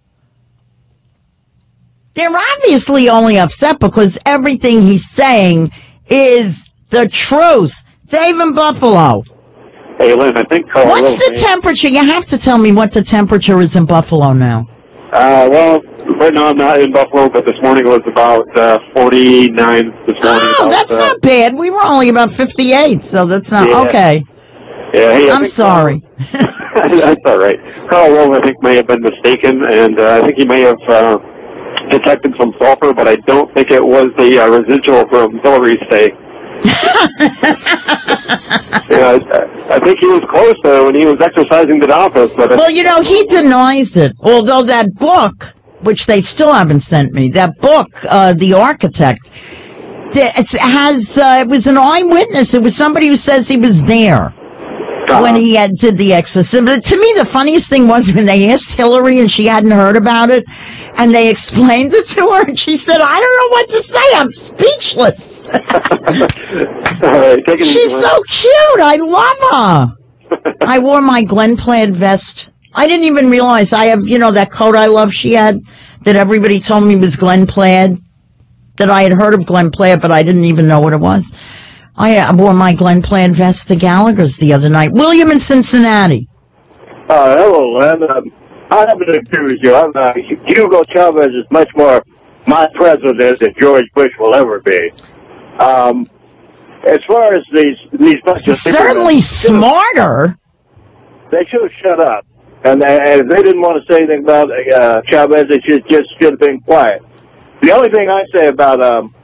They're obviously only upset because everything he's saying is the truth. Dave in Buffalo. Hey, Lynn, I think... What's the temperature? You have to tell me what the temperature is in Buffalo now. Well, right now I'm not in Buffalo, but this morning it was about 49 this morning. Oh, that's not bad. We were only about 58, so that's not... Yeah. Okay. Yeah, hey, I'm sorry. That's all right. Karl Rove, I think, may have been mistaken, and I think he may have detected some sulfur, but I don't think it was the residual from Hillary's stay. Yeah, I think he was close when he was exercising the office. But well, he denies it. Although that book, which they still haven't sent me, that book, The Architect, it was an eyewitness. It was somebody who says he was there when he did the exorcism. But to me, the funniest thing was when they asked Hillary and she hadn't heard about it, and they explained it to her, and she said, I don't know what to say. I'm speechless. She's so cute. I love her. I wore my Glen Plaid vest. I didn't even realize I have, that coat I love she had that everybody told me was Glen Plaid, that I had heard of Glen Plaid, but I didn't even know what it was. I wore my Glen Plaid vest to Gallagher's the other night. William in Cincinnati. Hello, Len. I happen to agree with you. Hugo Chavez is much more my president than George Bush will ever be. As far as these bunch of certainly smarter. They should have shut up, and if they didn't want to say anything about Chavez, they should have been quiet. The only thing I say about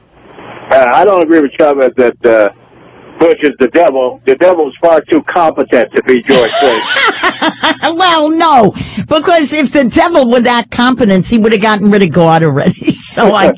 I don't agree with Chavez that Bush is the devil. The devil is far too competent to be George Bush. Well, no, because if the devil were that competent, he would have gotten rid of God already. So but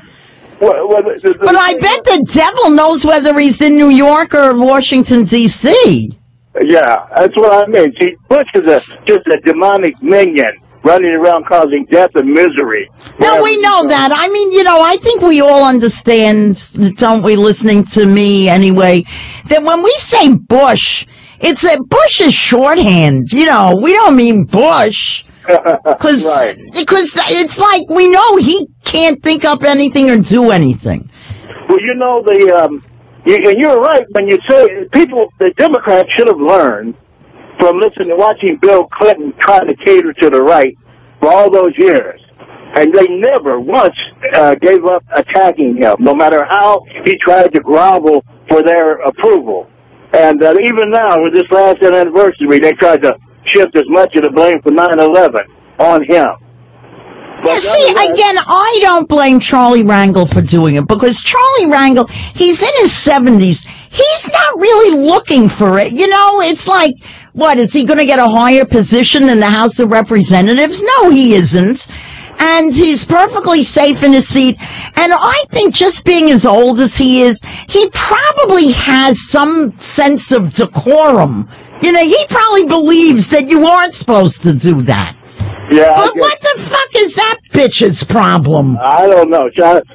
I bet the devil knows whether he's in New York or Washington, D.C. Yeah, that's what I mean. See, Bush is just a demonic minion running around causing death and misery. No, we know that. I mean, I think we all understand, don't we, listening to me anyway, that when we say Bush, it's that Bush is shorthand. We don't mean Bush. Because it's like we know he can't think up anything or do anything. Well, and you're right when you say the Democrats should have learned from watching Bill Clinton try to cater to the right for all those years. And they never once gave up attacking him, no matter how he tried to grovel for their approval. And even now, with this last anniversary, they tried to shift as much of the blame for 9/11 on him. Yeah, see, again, I don't blame Charlie Rangel for doing it, because Charlie Rangel, he's in his 70s. He's not really looking for it. It's like, what, is he going to get a higher position in the House of Representatives? No, he isn't. And he's perfectly safe in his seat. And I think just being as old as he is, he probably has some sense of decorum. He probably believes that you aren't supposed to do that. Yeah. But what the fuck is that bitch's problem? I don't know.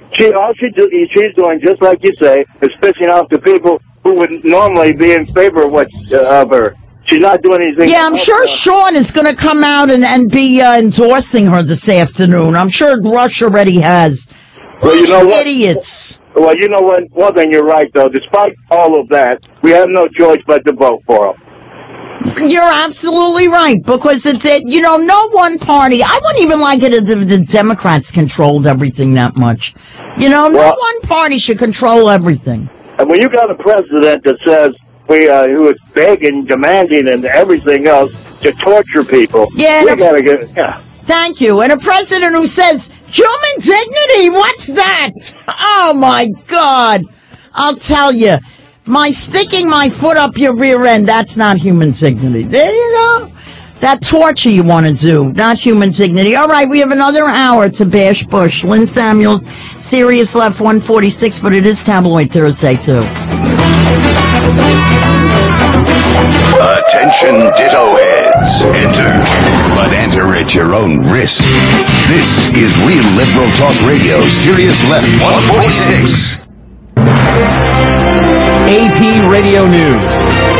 She's doing, just like you say, is pissing off the people who would normally be in favor of her. She's not doing anything. Yeah, I'm sure Sean is going to come out and be endorsing her this afternoon. I'm sure Rush already has. Well, you know what? Idiots. Well, you know what? One thing, you're right, though. Despite all of that, we have no choice but to vote for him. You're absolutely right, because it's, no one party. I wouldn't even like it if the Democrats controlled everything that much. No one party should control everything. And when you got a president that says who is begging, demanding, and everything else to torture people, we gotta get. Yeah. Thank you. And a president who says human dignity. What's that? Oh my God! I'll tell you. Sticking my foot up your rear end, that's not human dignity. There you go. That torture you want to do, not human dignity. All right, we have another hour to bash Bush. Lynn Samuels, Sirius Left 146, but it is Tabloid Thursday, too. Attention ditto heads. Enter, but enter at your own risk. This is Real Liberal Talk Radio, Sirius Left 146. AP Radio News.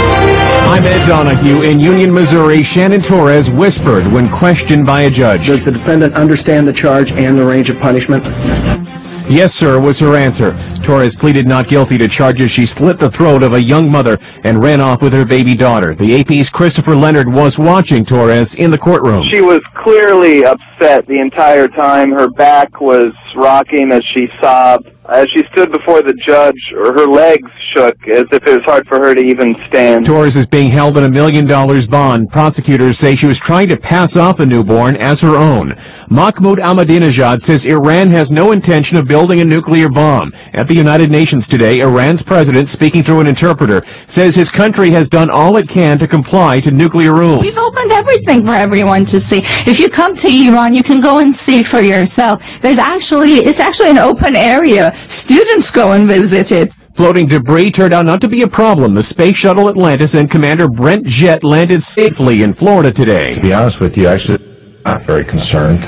I'm Ed Donahue. In Union, Missouri, Shannon Torres whispered when questioned by a judge. Does the defendant understand the charge and the range of punishment? Yes, sir, was her answer. Torres pleaded not guilty to charges she slit the throat of a young mother and ran off with her baby daughter. The AP's Christopher Leonard was watching Torres in the courtroom. She was clearly upset the entire time. Her back was rocking as she sobbed. As she stood before the judge, her legs shook as if it was hard for her to even stand. Torres is being held on $1 million bond. Prosecutors say she was trying to pass off the newborn as her own. Mahmoud Ahmadinejad says Iran has no intention of building a nuclear bomb. At the United Nations today, Iran's president, speaking through an interpreter, says his country has done all it can to comply to nuclear rules. We've opened everything for everyone to see. If you come to Iran, you can go and see for yourself. It's actually an open area. Students go and visit it. Floating debris turned out not to be a problem. The Space Shuttle Atlantis and Commander Brent Jett landed safely in Florida today. To be honest with you, actually, not very concerned.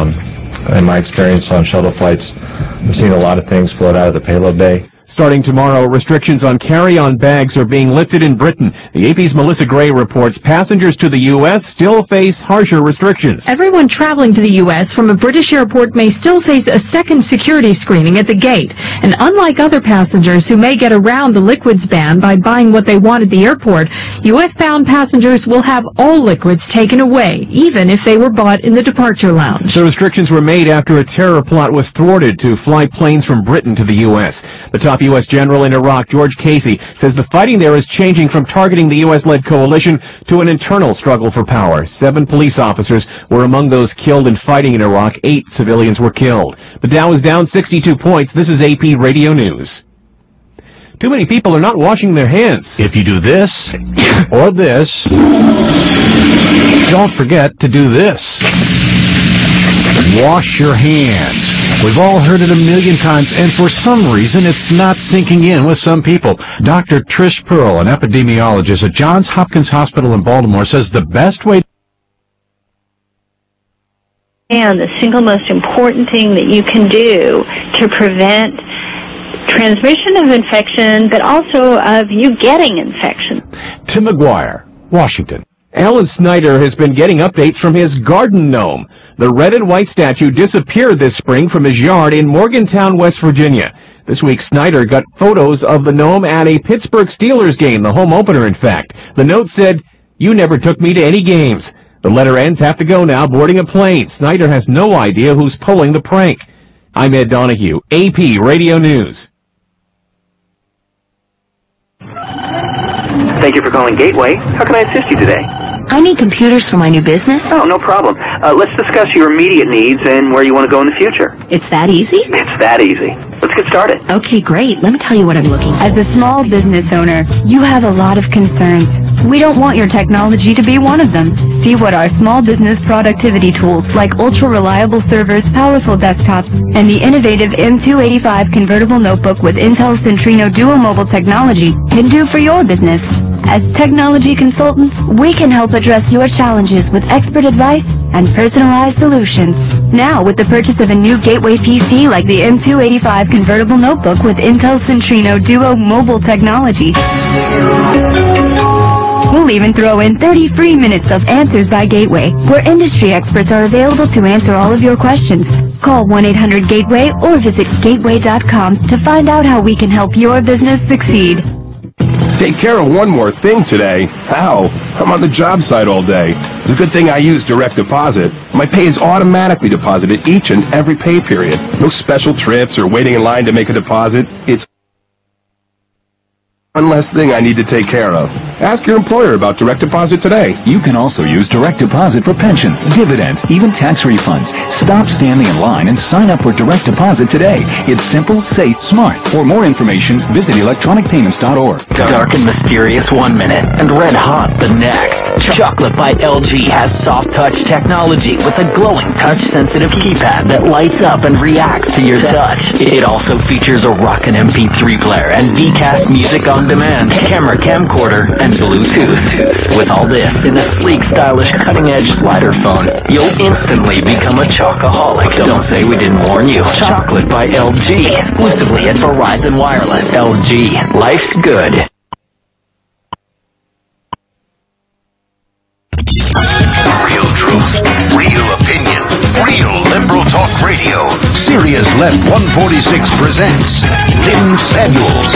In my experience on shuttle flights, I've seen a lot of things float out of the payload bay. Starting tomorrow, restrictions on carry-on bags are being lifted in Britain. The AP's Melissa Gray reports passengers to the U.S. still face harsher restrictions. Everyone traveling to the U.S. from a British airport may still face a second security screening at the gate. And unlike other passengers who may get around the liquids ban by buying what they want at the airport, U.S.-bound passengers will have all liquids taken away, even if they were bought in the departure lounge. The restrictions were made after a terror plot was thwarted to fly planes from Britain to the U.S. The top U.S. general in Iraq, George Casey, says the fighting there is changing from targeting the U.S.-led coalition to an internal struggle for power. 7 police officers were among those killed in fighting in Iraq. 8 civilians were killed. The Dow is down 62 points. This is AP Radio News. Too many people are not washing their hands. If you do this or this, don't forget to do this. Wash your hands. We've all heard it a million times, and for some reason, it's not sinking in with some people. Dr. Trish Pearl, an epidemiologist at Johns Hopkins Hospital in Baltimore, says the best way... And the single most important thing that you can do to prevent transmission of infection, but also of you getting infection. Tim McGuire, Washington. Alan Snyder has been getting updates from his garden gnome. The red and white statue disappeared this spring from his yard in Morgantown, West Virginia. This week, Snyder got photos of the gnome at a Pittsburgh Steelers game, the home opener, in fact. The note said, "You never took me to any games." The letter ends have to go now, boarding a plane. Snyder has no idea who's pulling the prank. I'm Ed Donahue, AP Radio News. Thank you for calling Gateway. How can I assist you today? I need computers for my new business. Oh, no problem. Let's discuss your immediate needs and where you want to go in the future. It's that easy? It's that easy. Let's get started. Okay, great. Let me tell you what I'm looking for. As a small business owner, you have a lot of concerns. We don't want your technology to be one of them. See what our small business productivity tools like ultra-reliable servers, powerful desktops, and the innovative M285 convertible notebook with Intel Centrino Duo Mobile technology can do for your business. As technology consultants, we can help address your challenges with expert advice and personalized solutions. Now, with the purchase of a new Gateway PC like the M285 convertible notebook with Intel Centrino Duo Mobile technology, we'll even throw in 30 free minutes of Answers by Gateway, where industry experts are available to answer all of your questions. Call 1-800-GATEWAY or visit gateway.com to find out how we can help your business succeed. take care of one more thing today. How? I'm on the job site all day. It's a good thing I use direct deposit. My pay is automatically deposited each and every pay period. No special trips or waiting in line to make a deposit. It's one less thing I need to take care of. Ask your employer about direct deposit today. You can also use direct deposit for pensions, dividends, even tax refunds. Stop standing in line and sign up for direct deposit today. It's simple, safe, smart. For more information, visit electronicpayments.org. Dark and mysterious one minute and red hot the next. Chocolate by LG has soft touch technology with a glowing touch-sensitive keypad that lights up and reacts to your touch. It also features a rockin' MP3 player and Vcast music on demand, camera camcorder, and Bluetooth. With all this in a sleek, stylish, cutting-edge slider phone, you'll instantly become a chocoholic. Don't say we didn't warn you. Chocolate by LG, exclusively at Verizon Wireless. LG, life's good. Real truth, real opinion, real liberal talk radio. Sirius Left 146 presents Lynn Samuels.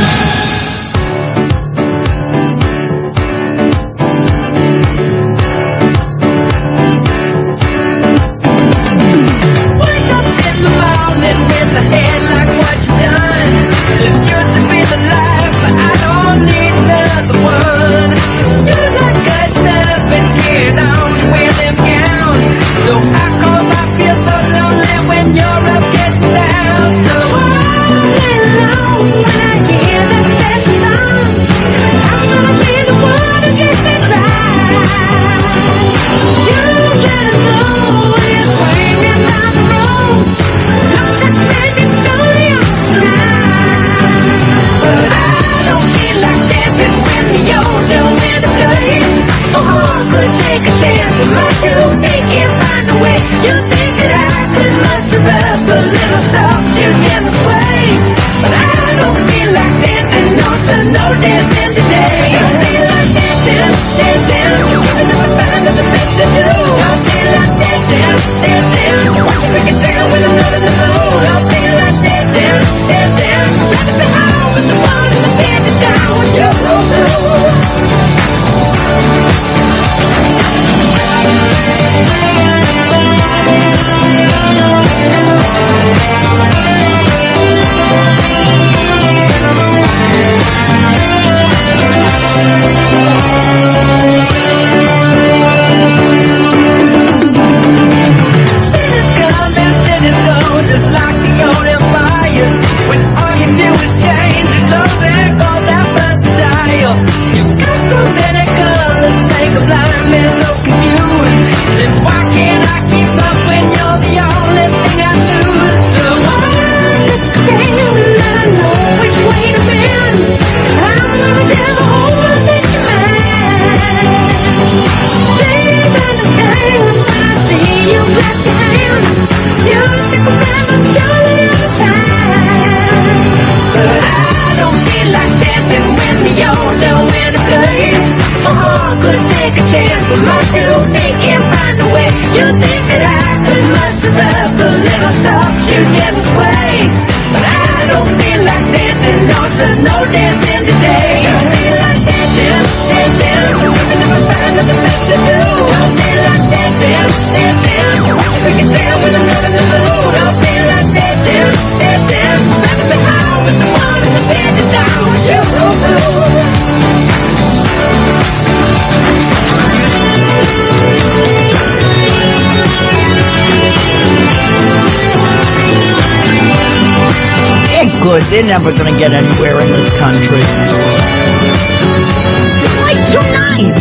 Good. They're never going to get anywhere in this country. It's like too nice.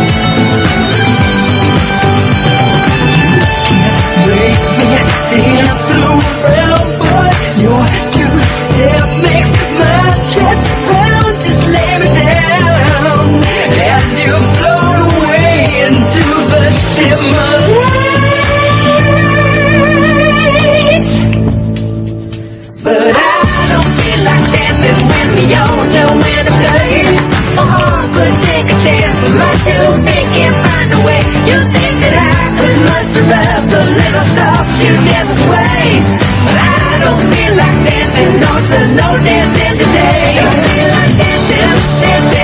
Dance through real, but your two-step makes my chest pound. Just lay me down as you float away into the shimmer light. But nowhere to place. My heart could take a chance, but my two-feet can't find a way. You think that I could muster up a little soft you never sway, but I don't feel like dancing, no, so no dancing today. Don't feel like dancing, dancing.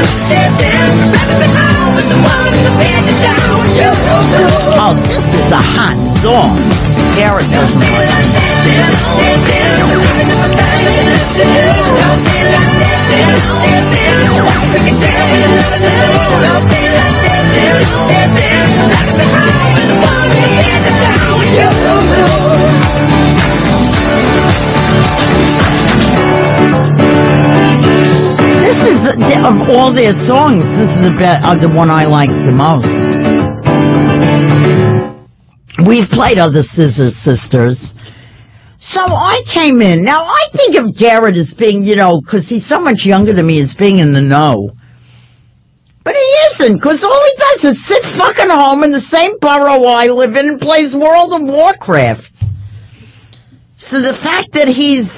Oh, this is a hot song. Garrett doesn't like This is, of all their songs, this is the one I like the most. We've played other Scissor Sisters. So I came in. Now, I think of Garrett as being, because he's so much younger than me, as being in the know. But he isn't, because all he does is sit fucking home in the same borough I live in and plays World of Warcraft. So the fact that he's,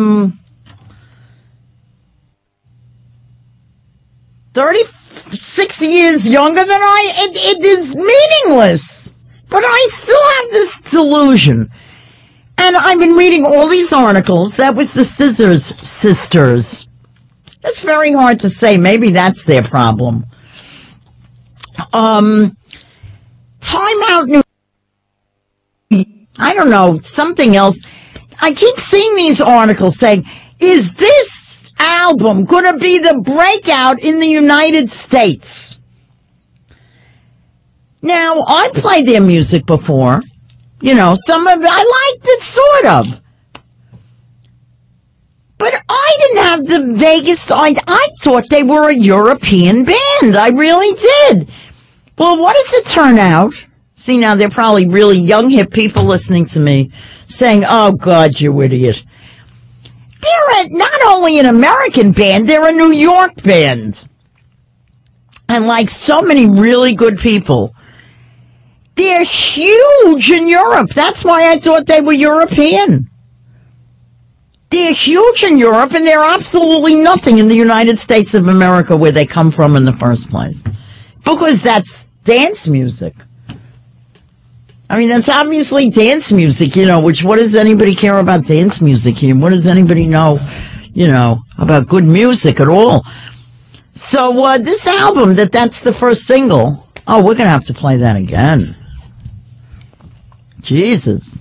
36 years younger than it is meaningless. But I still have this delusion. And I've been reading all these articles. That was the Scissor Sisters. That's very hard to say. Maybe that's their problem. Time Out New... I don't know, something else. I keep seeing these articles saying, is this album going to be the breakout in the United States? Now, I played their music before. Some of it, I liked it, sort of. But I didn't have the vaguest idea. I thought they were a European band. I really did. Well, what does it turn out? See, now they're probably really young, hip people listening to me saying, oh, God, you idiot. They're not only an American band, they're a New York band. And like so many really good people, they're huge in Europe. That's why I thought they were European. They're huge in Europe, and they're absolutely nothing in the United States of America, where they come from in the first place. Because that's dance music. I mean, that's obviously dance music, which, what does anybody care about dance music here? What does anybody know, about good music at all? So, this album, that's the first single. Oh, we're going to have to play that again. Jesus.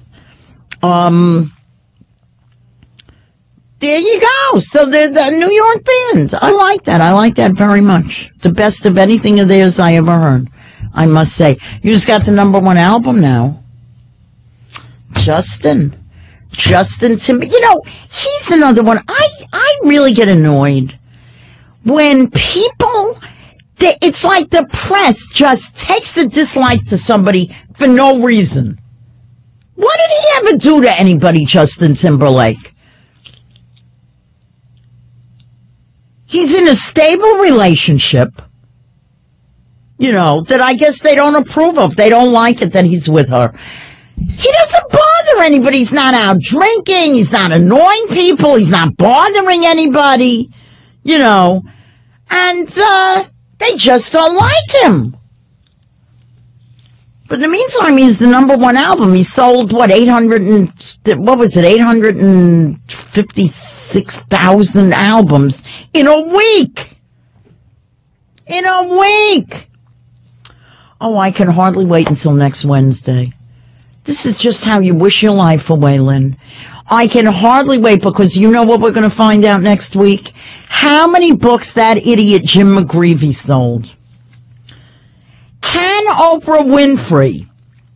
There you go. So they're the New York band. I like that. I like that very much. The best of anything of theirs I ever heard, I must say. You just got the #1 album now. Justin Timberlake. He's another one. I really get annoyed when people, it's like the press just takes the dislike to somebody for no reason. What did he ever do to anybody, Justin Timberlake? He's in a stable relationship, that I guess they don't approve of. They don't like it that he's with her. He doesn't bother anybody. He's not out drinking. He's not annoying people. He's not bothering anybody, and they just don't like him. But in the meantime, he's the #1 album. He sold, 856,000 albums in a week. Oh, I can hardly wait until next Wednesday. This is just how you wish your life away, Lynn. I can hardly wait, because you know what we're going to find out next week? How many books that idiot Jim McGreevey sold. Can Oprah Winfrey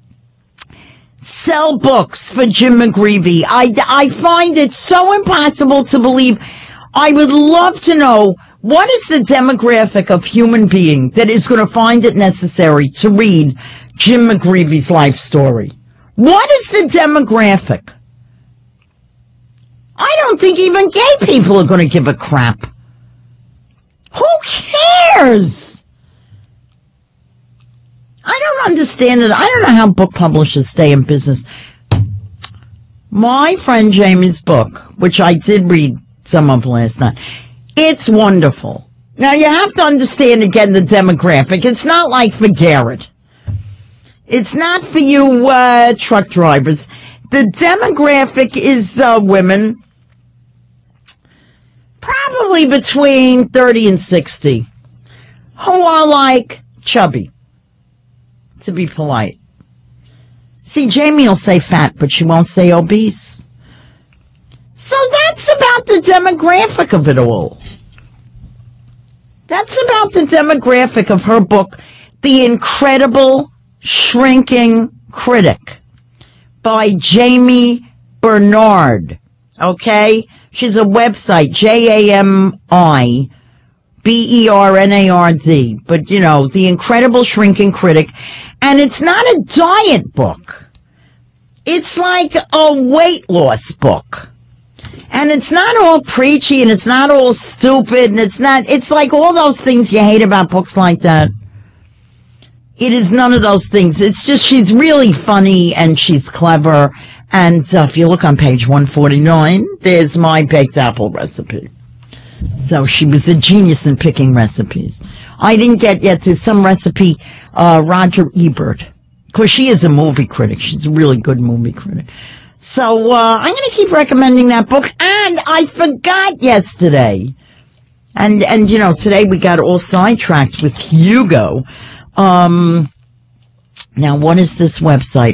sell books for Jim McGreevey? I find it so impossible to believe. I would love to know, what is the demographic of human being that is going to find it necessary to read Jim McGreevey's life story? What is the demographic? I don't think even gay people are going to give a crap. Who cares? I don't understand it. I don't know how book publishers stay in business. My friend Jamie's book, which I did read some of last night, it's wonderful. Now, you have to understand, again, the demographic. It's not like for Garrett. It's not for you truck drivers. The demographic is women, probably between 30 and 60. who are like chubby, to be polite. See, Jamie will say fat, but she won't say obese. So that's about the demographic of it all. That's about the demographic of her book, The Incredible Shrinking Critic, by Jamie Bernard. Okay? She's a website, JAMIBERNARD. But, you know, The Incredible Shrinking Critic. And it's not a diet book. It's like a weight loss book. And it's not all preachy, and it's not all stupid, and it's like all those things you hate about books like that. It is none of those things. It's just she's really funny, and she's clever. And if you look on page 149, there's my baked apple recipe. So she was a genius in picking recipes. I didn't get yet to some recipe, Roger Ebert. Of course, she is a movie critic. She's a really good movie critic. So I'm going to keep recommending that book. And I forgot yesterday. And you know, today we got all sidetracked with Hugo. Now, what is this website?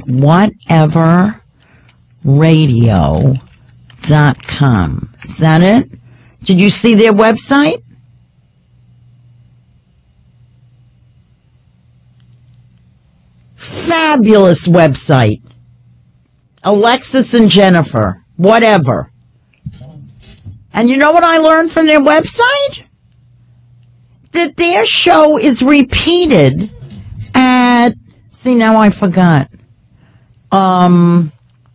WhateverRadio.com. Is that it? Did you see their website? Fabulous website. Alexis and Jennifer. Whatever. And you know what I learned from their website? That their show is repeated at, see, now I forgot, 10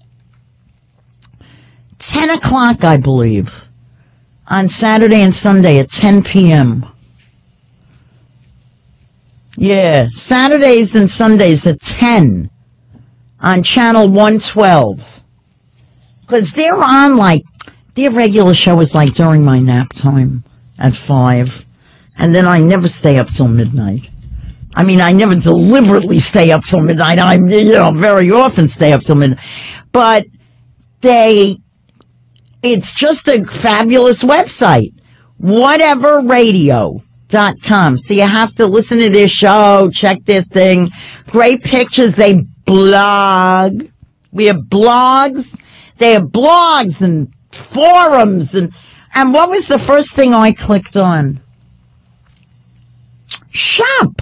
o'clock, I believe, on Saturday and Sunday at 10 p.m. Yeah, Saturdays and Sundays at 10 on channel 112. Because they're on, like, their regular show is like during my nap time at 5. And then I never stay up till midnight. I mean, I never deliberately stay up till midnight. I, you know, very often stay up till midnight. But it's just a fabulous website. WhateverRadio.com. So you have to listen to their show, check their thing. Great pictures. They blog. We have blogs. They have blogs and forums. And what was the first thing I clicked on? Shop.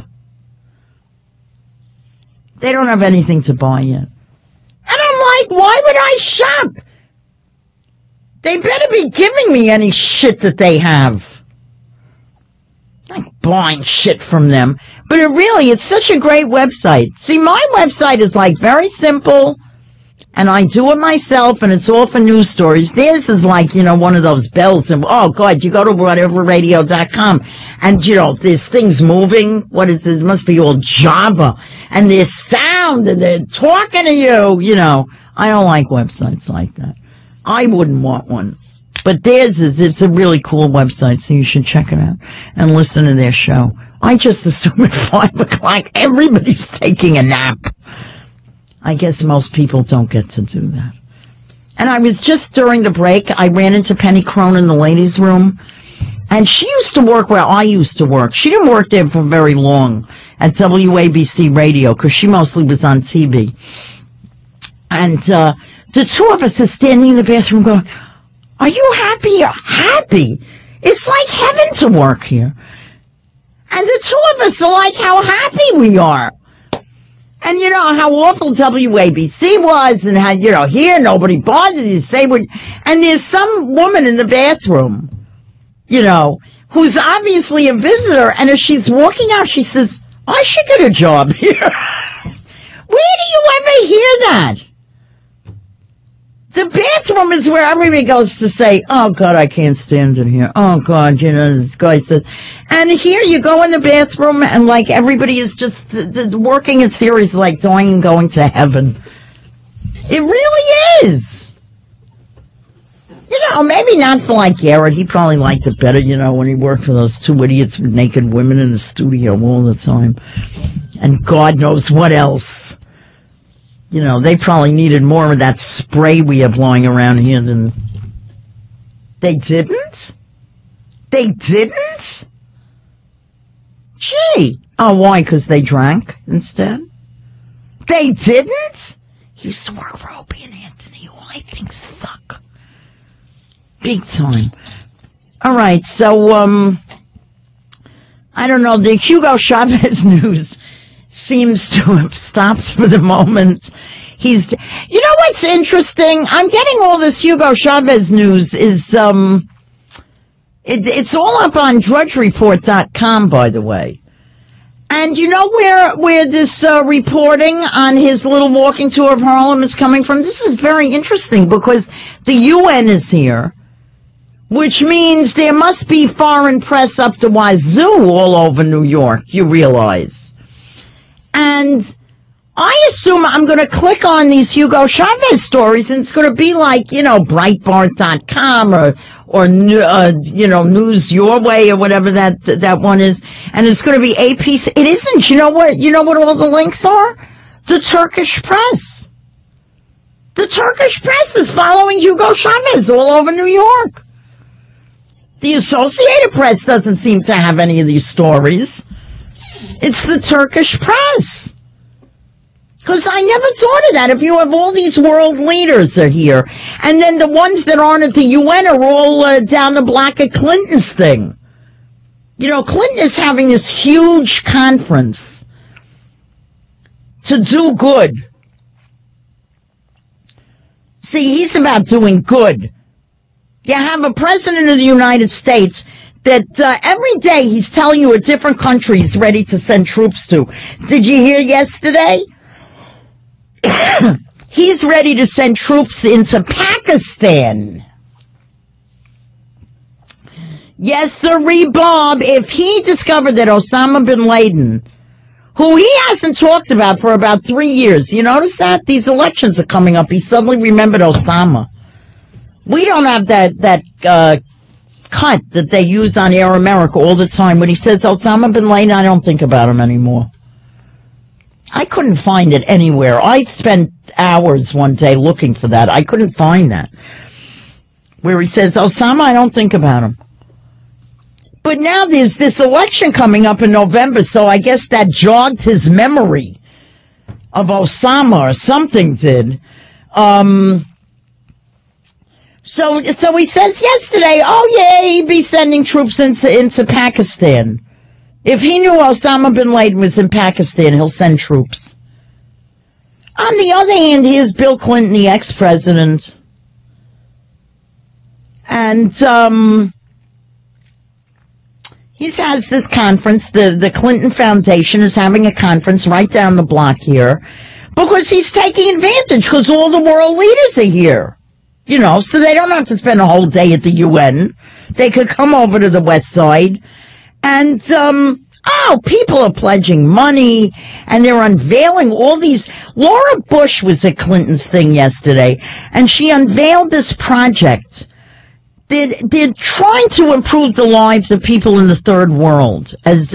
They don't have anything to buy yet. And I'm like, why would I shop? They better be giving me any shit that they have. I'm not buying shit from them. But it's such a great website. See, my website is like very simple, and I do it myself, and it's all for news stories. Theirs is like, you know, one of those bells, and oh God, you go to whateverradio.com, and you know, there's things moving. What is this? It must be all Java, and there's sound, and they're talking to you, you know. I don't like websites like that. I wouldn't want one. But theirs it's a really cool website, so you should check it out and listen to their show. I just assume at 5 o'clock everybody's taking a nap. I guess most people don't get to do that. And I was just during the break, I ran into Penny Crone in the ladies' room, and she used to work where I used to work. She didn't work there for very long at WABC Radio, because she mostly was on TV. And the two of us are standing in the bathroom going, are you happy? Happy? It's like heaven to work here. And the two of us are like how happy we are. And you know how awful WABC was, and how, you know, here nobody bothers you to say what. And there's some woman in the bathroom, you know, who's obviously a visitor, and as she's walking out, she says, I should get a job here. Where do you ever hear that? The bathroom is where everybody goes to say, oh, God, I can't stand it here. Oh, God, you know, this guy says. And here you go in the bathroom, and, like, everybody is just working in series like dying and going to heaven. It really is. You know, maybe not for, like, Garrett. He probably liked it better, you know, when he worked for those two idiots with naked women in the studio all the time. And God knows what else. You know, they probably needed more of that spray we have blowing around here than... They didn't? They didn't? Gee. Oh, why? Because they drank instead? They didn't? He used to work for Opie and Anthony, who I think suck. Big time. All right, so, I don't know, the Hugo Chavez news seems to have stopped for the moment. You know what's interesting? I'm getting all this Hugo Chavez news is, it's all up on drudgereport.com, by the way. And you know where this reporting on his little walking tour of Harlem is coming from? This is very interesting because the UN is here, which means there must be foreign press up to wazoo all over New York, you realize. And I assume I'm going to click on these Hugo Chavez stories, and it's going to be like, Breitbart.com or News Your Way or whatever that one is, and it's going to be AP. It isn't. You know what all the links are? The Turkish press. The Turkish press is following Hugo Chavez all over New York. The Associated Press doesn't seem to have any of these stories. It's the Turkish press. Because I never thought of that. If you have all these world leaders are here, and then the ones that aren't at the UN are all down the block at Clinton's thing. Clinton is having this huge conference to do good. See, he's about doing good. You have a president of the United States that every day he's telling you a different country he's ready to send troops to. Did you hear yesterday? He's ready to send troops into Pakistan. Yes, sirree, Bob. If he discovered that Osama bin Laden, who he hasn't talked about for about 3 years, you notice that? These elections are coming up. He suddenly remembered Osama. We don't have that cut that they use on Air America all the time when he says Osama bin Laden. I don't think about him anymore. I couldn't find it anywhere. I spent hours one day looking for that. I couldn't find that. Where he says, Osama, I don't think about him. But now there's this election coming up in November, so I guess that jogged his memory of Osama or something did. So he says yesterday, he'd be sending troops into Pakistan. If he knew Osama bin Laden was in Pakistan, he'll send troops. On the other hand, here's Bill Clinton, the ex-president. And he has this conference. The Clinton Foundation is having a conference right down the block here because he's taking advantage because all the world leaders are here. So they don't have to spend a whole day at the UN. They could come over to the West Side. And, people are pledging money, and they're unveiling all these. Laura Bush was at Clinton's thing yesterday, and she unveiled this project. They're trying to improve the lives of people in the third world, as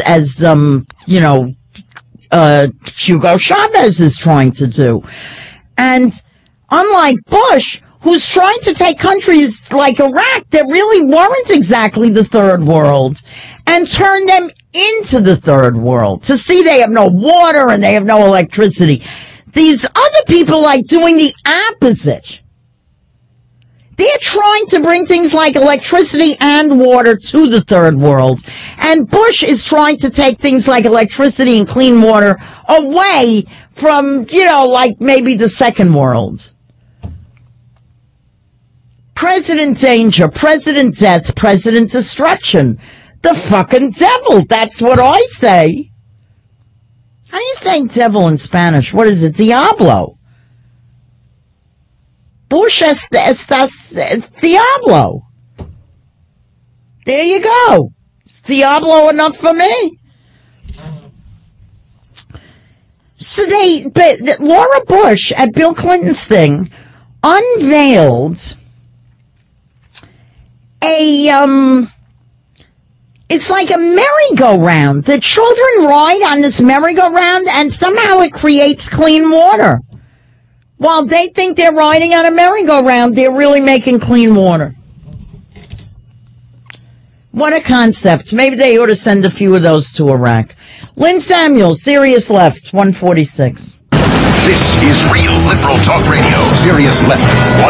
Hugo Chavez is trying to do. And unlike Bush, who's trying to take countries like Iraq that really weren't exactly the third world and turn them into the third world. To see they have no water and they have no electricity. These other people like doing the opposite. They're trying to bring things like electricity and water to the third world. And Bush is trying to take things like electricity and clean water away from, like maybe the second world. President danger, president death, president destruction. The fucking devil, that's what I say. How do you say devil in Spanish? What is it? Diablo. Bush estás Diablo. There you go. It's Diablo enough for me. So but Laura Bush at Bill Clinton's thing unveiled it's like a merry-go-round. The children ride on this merry-go-round, and somehow it creates clean water. While they think they're riding on a merry-go-round, they're really making clean water. What a concept. Maybe they ought to send a few of those to Iraq. Lynn Samuels, Sirius Left, 146. This is Real Liberal Talk Radio, Sirius Left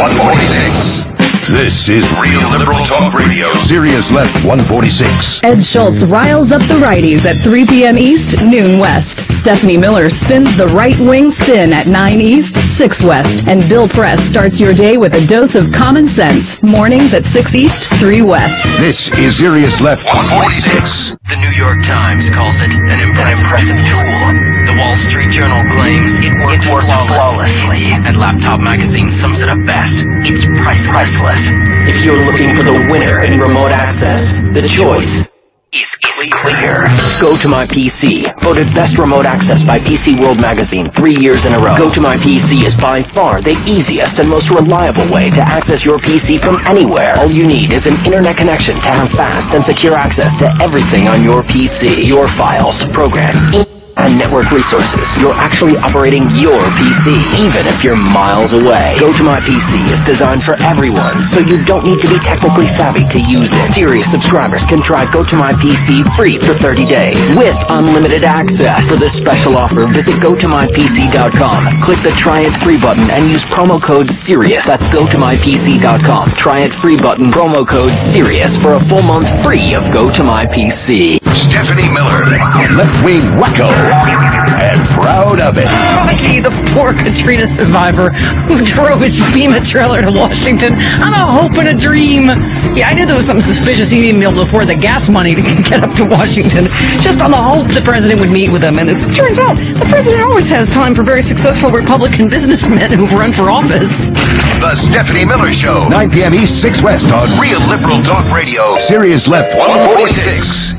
146. This is Real Liberal Talk Radio, Sirius Left 146. Ed Schultz riles up the righties at 3 p.m. East, noon West. Stephanie Miller spins the right-wing spin at 9 East, 6 West. And Bill Press starts your day with a dose of common sense. Mornings at 6 East, 3 West. This is Sirius Left 146. The New York Times calls it an impressive tool. The Wall Street Journal claims it works flawlessly. And Laptop Magazine sums it up best. It's priceless. If you're looking for the winner in remote access, the choice is clear. Go to My PC, voted best remote access by PC World Magazine 3 years in a row. Go to My PC is by far the easiest and most reliable way to access your PC from anywhere. All you need is an internet connection to have fast and secure access to everything on your PC. Your files, programs, and network resources. You're actually operating your PC, even if you're miles away. Go to My PC is designed for everyone, so you don't need to be technically savvy to use it. Serious subscribers can try Go to My PC free for 30 days with unlimited access. For this special offer, visit GoToMyPC.com. Click the Try It Free button and use promo code SIRIUS. That's GoToMyPC.com. Try It Free button, promo code SIRIUS for a full month free of Go to My PC. Stephanie Miller, left-wing wacko, and proud of it. Rocky, the poor Katrina survivor who drove his FEMA trailer to Washington on a hope and a dream. Yeah, I knew there was something suspicious. He didn't be able to afford the gas money to get up to Washington, just on the hope the president would meet with him. And it turns out the president always has time for very successful Republican businessmen who've run for office. The Stephanie Miller Show, 9 p.m. East, 6 West on Real Liberal Talk Radio, Sirius Left 146.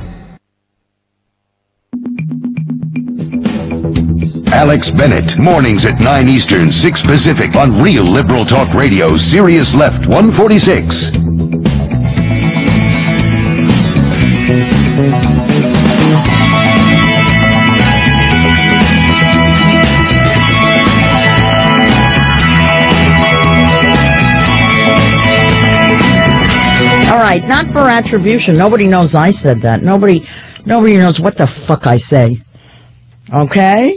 Alex Bennett, mornings at 9 Eastern, 6 Pacific on Real Liberal Talk Radio, Sirius Left 146. All right, not for attribution. Nobody knows I said that. Nobody knows what the fuck I say. Okay?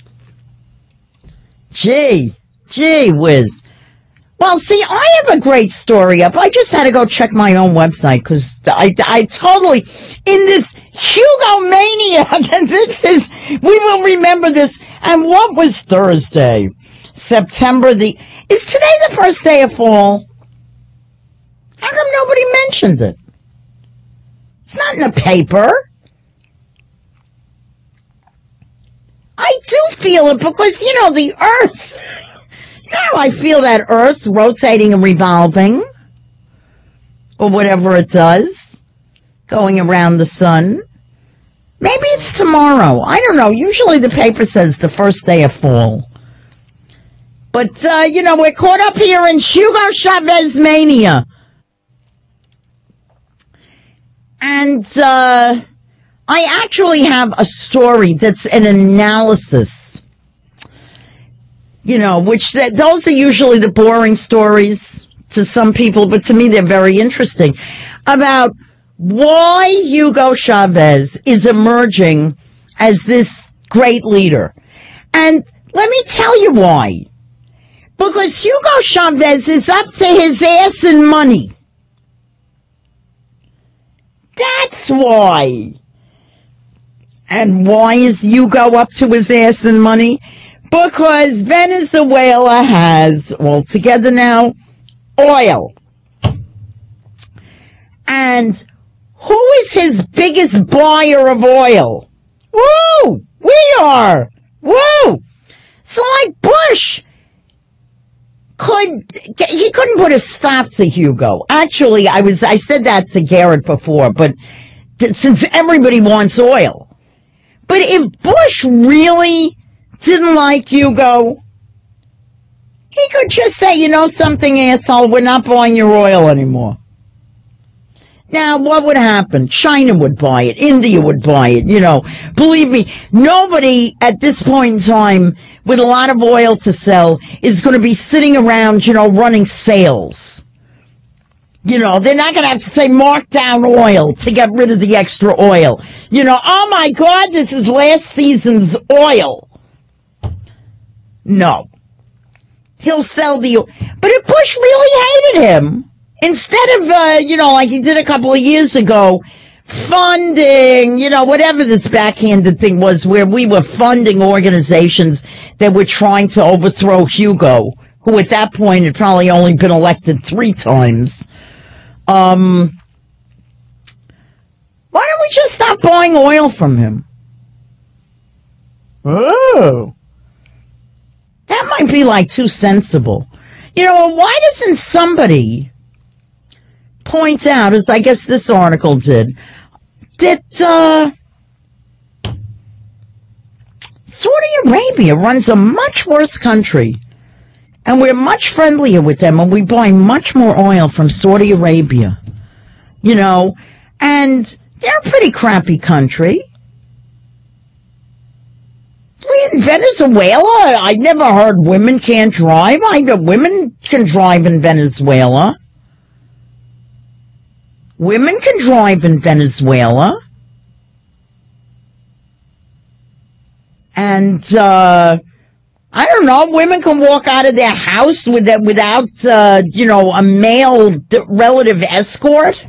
Gee whiz. Well, see, I have a great story up. I just had to go check my own website because I totally, in this Hugo mania, we will remember this. And what was Thursday? Is today the first day of fall? How come nobody mentioned it? It's not in the paper. I do feel it because, the earth, I feel that earth rotating and revolving, or whatever it does, going around the sun. Maybe it's tomorrow. I don't know. Usually the paper says the first day of fall. But, we're caught up here in Hugo Chavez mania. And, I actually have a story that's an analysis, those are usually the boring stories to some people, but to me they're very interesting, about why Hugo Chavez is emerging as this great leader. And let me tell you why. Because Hugo Chavez is up to his ass in money. That's why. And why is Hugo up to his ass in money? Because Venezuela has, altogether now, oil. And who is his biggest buyer of oil? Woo! We are! Woo! So like Bush he couldn't put a stop to Hugo. Actually, I said that to Garrett before, but since everybody wants oil. But if Bush really didn't like Hugo, he could just say, something, asshole, we're not buying your oil anymore. Now, what would happen? China would buy it. India would buy it. Believe me, nobody at this point in time with a lot of oil to sell is going to be sitting around, running sales. You know, they're not going to have to say mark down oil to get rid of the extra oil. You know, oh my God, this is last season's oil. No. He'll sell the oil. But if Bush really hated him, instead of, like he did a couple of years ago, funding, whatever this backhanded thing was, where we were funding organizations that were trying to overthrow Hugo, who at that point had probably only been elected 3 times. Why don't we just stop buying oil from him? Oh. That might be like too sensible. Why doesn't somebody point out, as I guess this article did, that Saudi Arabia runs a much worse country, and we're much friendlier with them, and we buy much more oil from Saudi Arabia, and they're a pretty crappy country. In Venezuela, I never heard women can't drive. I know women can drive in Venezuela. Women can drive in Venezuela. And, I don't know, women can walk out of their house without, a male relative escort.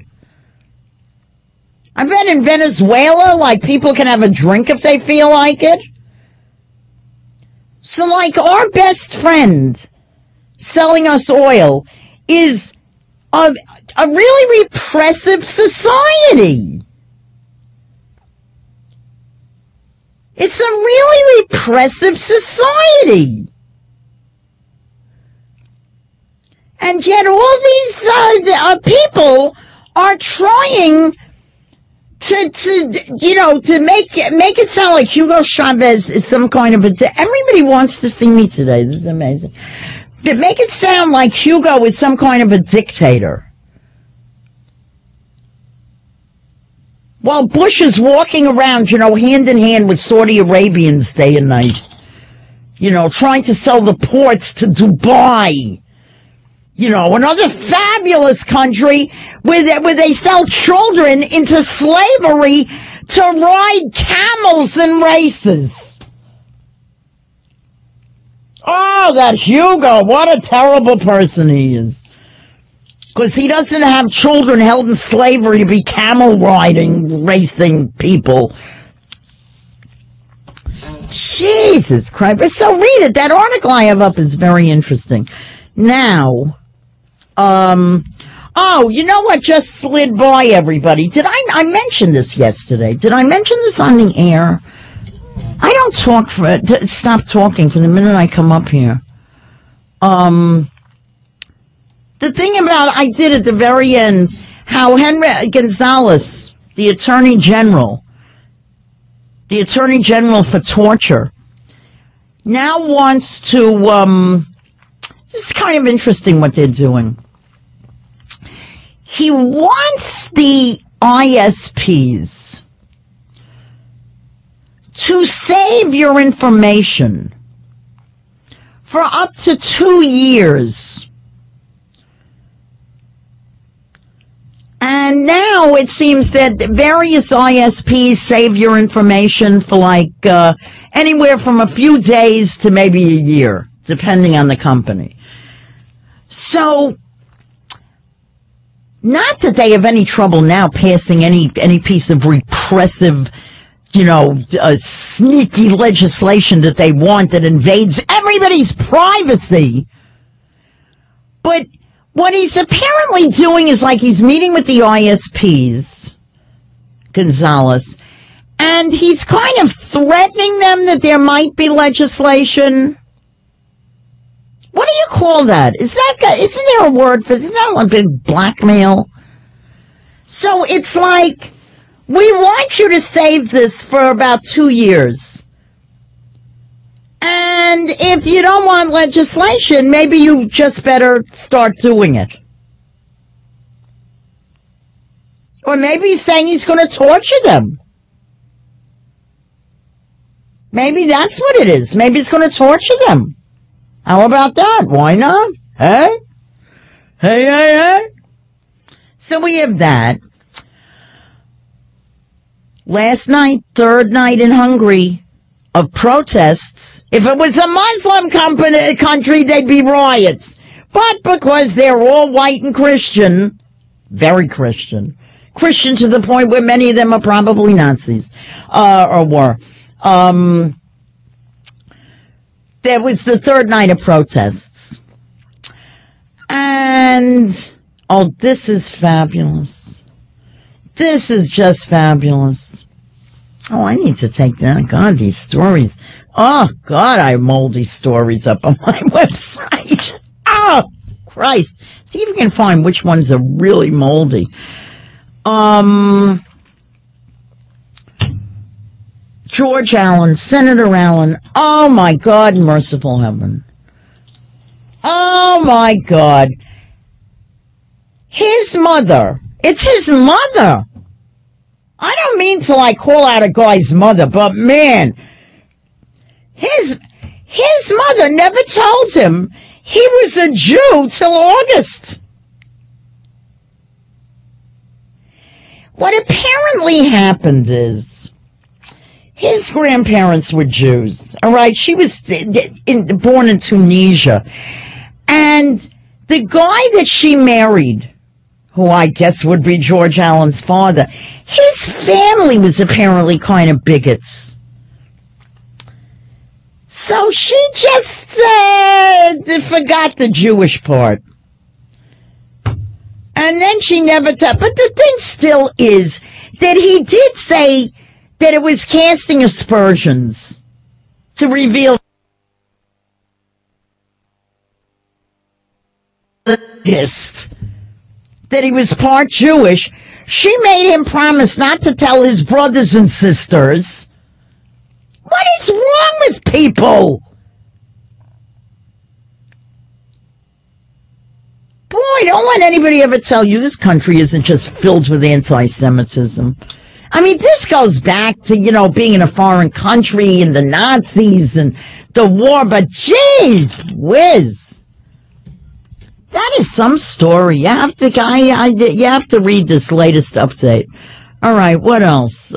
I bet in Venezuela, like, people can have a drink if they feel like it. So, like, our best friend selling us oil is a really repressive society. It's a really repressive society. And yet all these people are trying to make it sound like Hugo Chavez is some kind of everybody wants to see me today. This is amazing. To make it sound like Hugo is some kind of a dictator. While Bush is walking around, hand in hand with Saudi Arabians day and night. Trying to sell the ports to Dubai. Another fabulous country where they sell children into slavery to ride camels in races. Oh, that Hugo, what a terrible person he is. Because he doesn't have children held in slavery to be camel riding, racing people. Jesus Christ. So read it. That article I have up is very interesting. Now, you know what just slid by everybody? Did I mention this yesterday? Did I mention this on the air? I don't stop talking from the minute I come up here. The thing about, I did at the very end, how Henry Gonzalez, the Attorney General for torture, now wants to, this is kind of interesting what they're doing. He wants the ISPs to save your information for up to 2 years. And now it seems that various ISPs save your information for anywhere from a few days to maybe a year, depending on the company. So, not that they have any trouble now passing any piece of repressive, sneaky legislation that they want that invades everybody's privacy. But what he's apparently doing is he's meeting with the ISPs, Gonzalez, and he's kind of threatening them that there might be legislation. What do you call that? Isn't there a word for it? Isn't that a big blackmail? So it's like, we want you to save this for about 2 years. And if you don't want legislation, maybe you just better start doing it. Or maybe he's saying he's going to torture them. Maybe that's what it is. Maybe he's going to torture them. How about that? Why not? Hey? Hey. So we have that. Last night, third night in Hungary of protests. If it was a Muslim country, they'd be riots. But because they're all white and Christian, very Christian to the point where many of them are probably Nazis, or were. There was the third night of protests. And, this is fabulous. This is just fabulous. Oh, I need to take that. God, these stories. Oh, God, I have moldy stories up on my website. Oh, Christ. See if you can find which ones are really moldy. George Allen, Senator Allen. Oh, my God, merciful heaven. Oh, my God. His mother. It's his mother. I don't mean to, call out a guy's mother, but, man, his mother never told him he was a Jew till August. What apparently happened is his grandparents were Jews, all right? She was born in Tunisia. And the guy that she married, who I guess would be George Allen's father, his family was apparently kind of bigots. So she just forgot the Jewish part. And then she never told. But the thing still is that he did say that it was casting aspersions to reveal that he was part Jewish. She made him promise not to tell his brothers and sisters. What is wrong with people? Boy, don't let anybody ever tell you this country isn't just filled with anti-Semitism. I mean, this goes back to, being in a foreign country and the Nazis and the war, but geez whiz. That is some story. You have to read this latest update. All right, what else?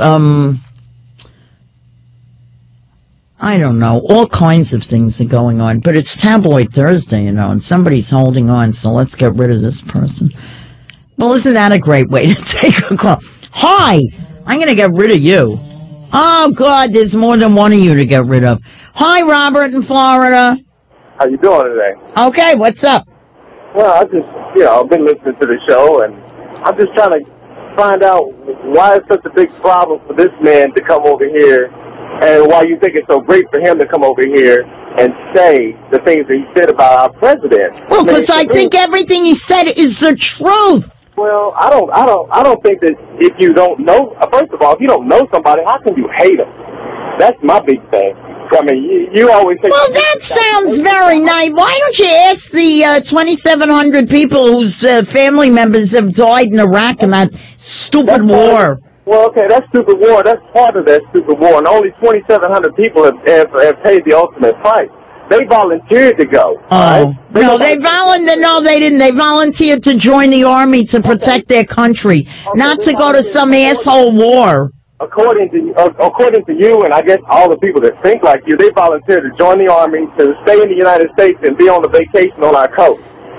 I don't know. All kinds of things are going on, but it's Tabloid Thursday, and somebody's holding on, so let's get rid of this person. Well, isn't that a great way to take a call? Hi, I'm going to get rid of you. Oh, God, there's more than one of you to get rid of. Hi, Robert in Florida. How you doing today? Okay, what's up? Well, I just, I've been listening to the show, and I'm just trying to find out why it's such a big problem for this man to come over here, and why you think it's so great for him to come over here and say the things that he said about our president. Well, because I think everything he said is the truth. Well, I don't think that if you don't know, first of all, if you don't know somebody, how can you hate them? That's my big thing. I mean, you always say... Well, that sounds very nice. Why don't you ask the 2,700 people whose family members have died in Iraq in that stupid war? Well, okay, that stupid war, that's part of that stupid war, and only 2,700 people have paid the ultimate price. They volunteered to go. Oh. Right? No, they didn't. They volunteered to join the army to protect their country, not to go to some asshole war. According to you, and I guess all the people that think like you, they volunteered to join the army, to stay in the United States and be on a vacation on our coast.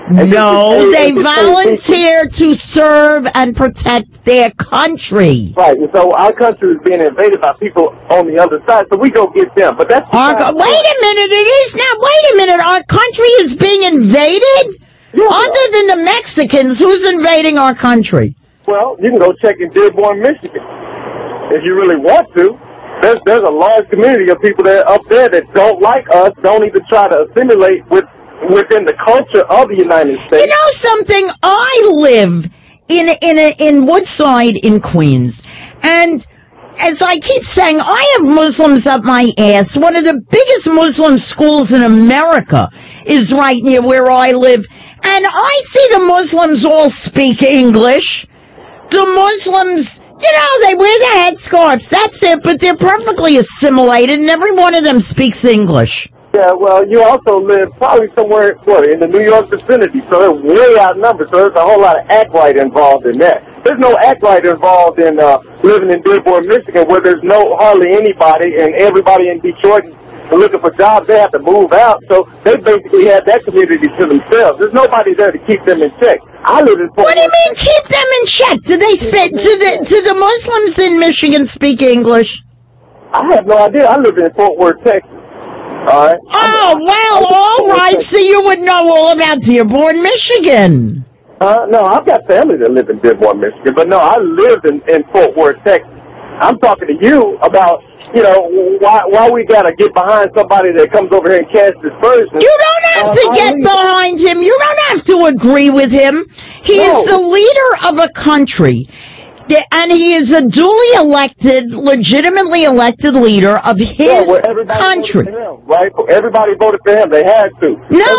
No, they volunteered to serve and protect their country. Right, and so our country is being invaded by people on the other side, so we go get them. But that's... wait a minute, it is not. Wait a minute, our country is being invaded? Yeah. Other than the Mexicans, who's invading our country? Well, you can go check in Dearborn, Michigan, if you really want to. There's a large community of people that up there that don't like us, don't even try to assimilate within the culture of the United States. You know something? I live in Woodside in Queens, and as I keep saying, I have Muslims up my ass. One of the biggest Muslim schools in America is right near where I live, and I see the Muslims all speak English. The Muslims, they wear their headscarves. That's it, but they're perfectly assimilated, and every one of them speaks English. Yeah, well, you also live probably somewhere, in the New York vicinity, so they're way outnumbered, so there's a whole lot of act right involved in that. There's no act right involved in living in Dearborn, Michigan, where there's hardly anybody, and everybody in Detroit looking for jobs, they have to move out, so they basically have that community to themselves. There's nobody there to keep them in check. I live in Fort What do you Worth, mean keep them in check? Do they do the Muslims in Michigan speak English? I have no idea. I live in Fort Worth, Texas. All right. Oh, well, all right. So you would know all about Dearborn, Michigan. No, I've got family that live in Dearborn, Michigan, but no, I live in Fort Worth, Texas. I'm talking to you about, why we got to get behind somebody that comes over here and casts dispersions. You don't have to get behind him. You don't have to agree with him. He is the leader of a country. And he is a duly elected, legitimately elected leader of his country. Him, right? Everybody voted for him. They had to.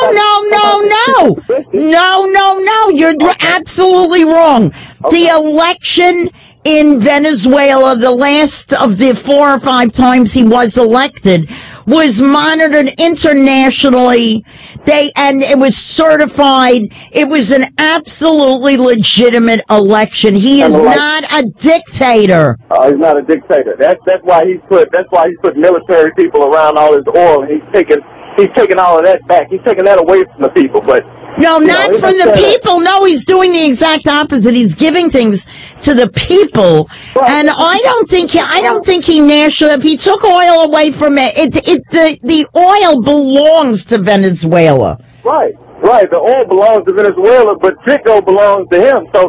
No. You're absolutely wrong. Okay. The election in Venezuela, the last of the 4 or 5 times he was elected, was monitored internationally. And it was certified. It was an absolutely legitimate election. He is not a dictator. He's not a dictator. That's why he's put military people around all his oil, and he's taking all of that back. He's taking that away from the people, but. No, not from the people. No, he's doing the exact opposite. He's giving things to the people, and I don't think he nationally. If he took oil away from the oil belongs to Venezuela. Right. The oil belongs to Venezuela, but Citgo belongs to him. So,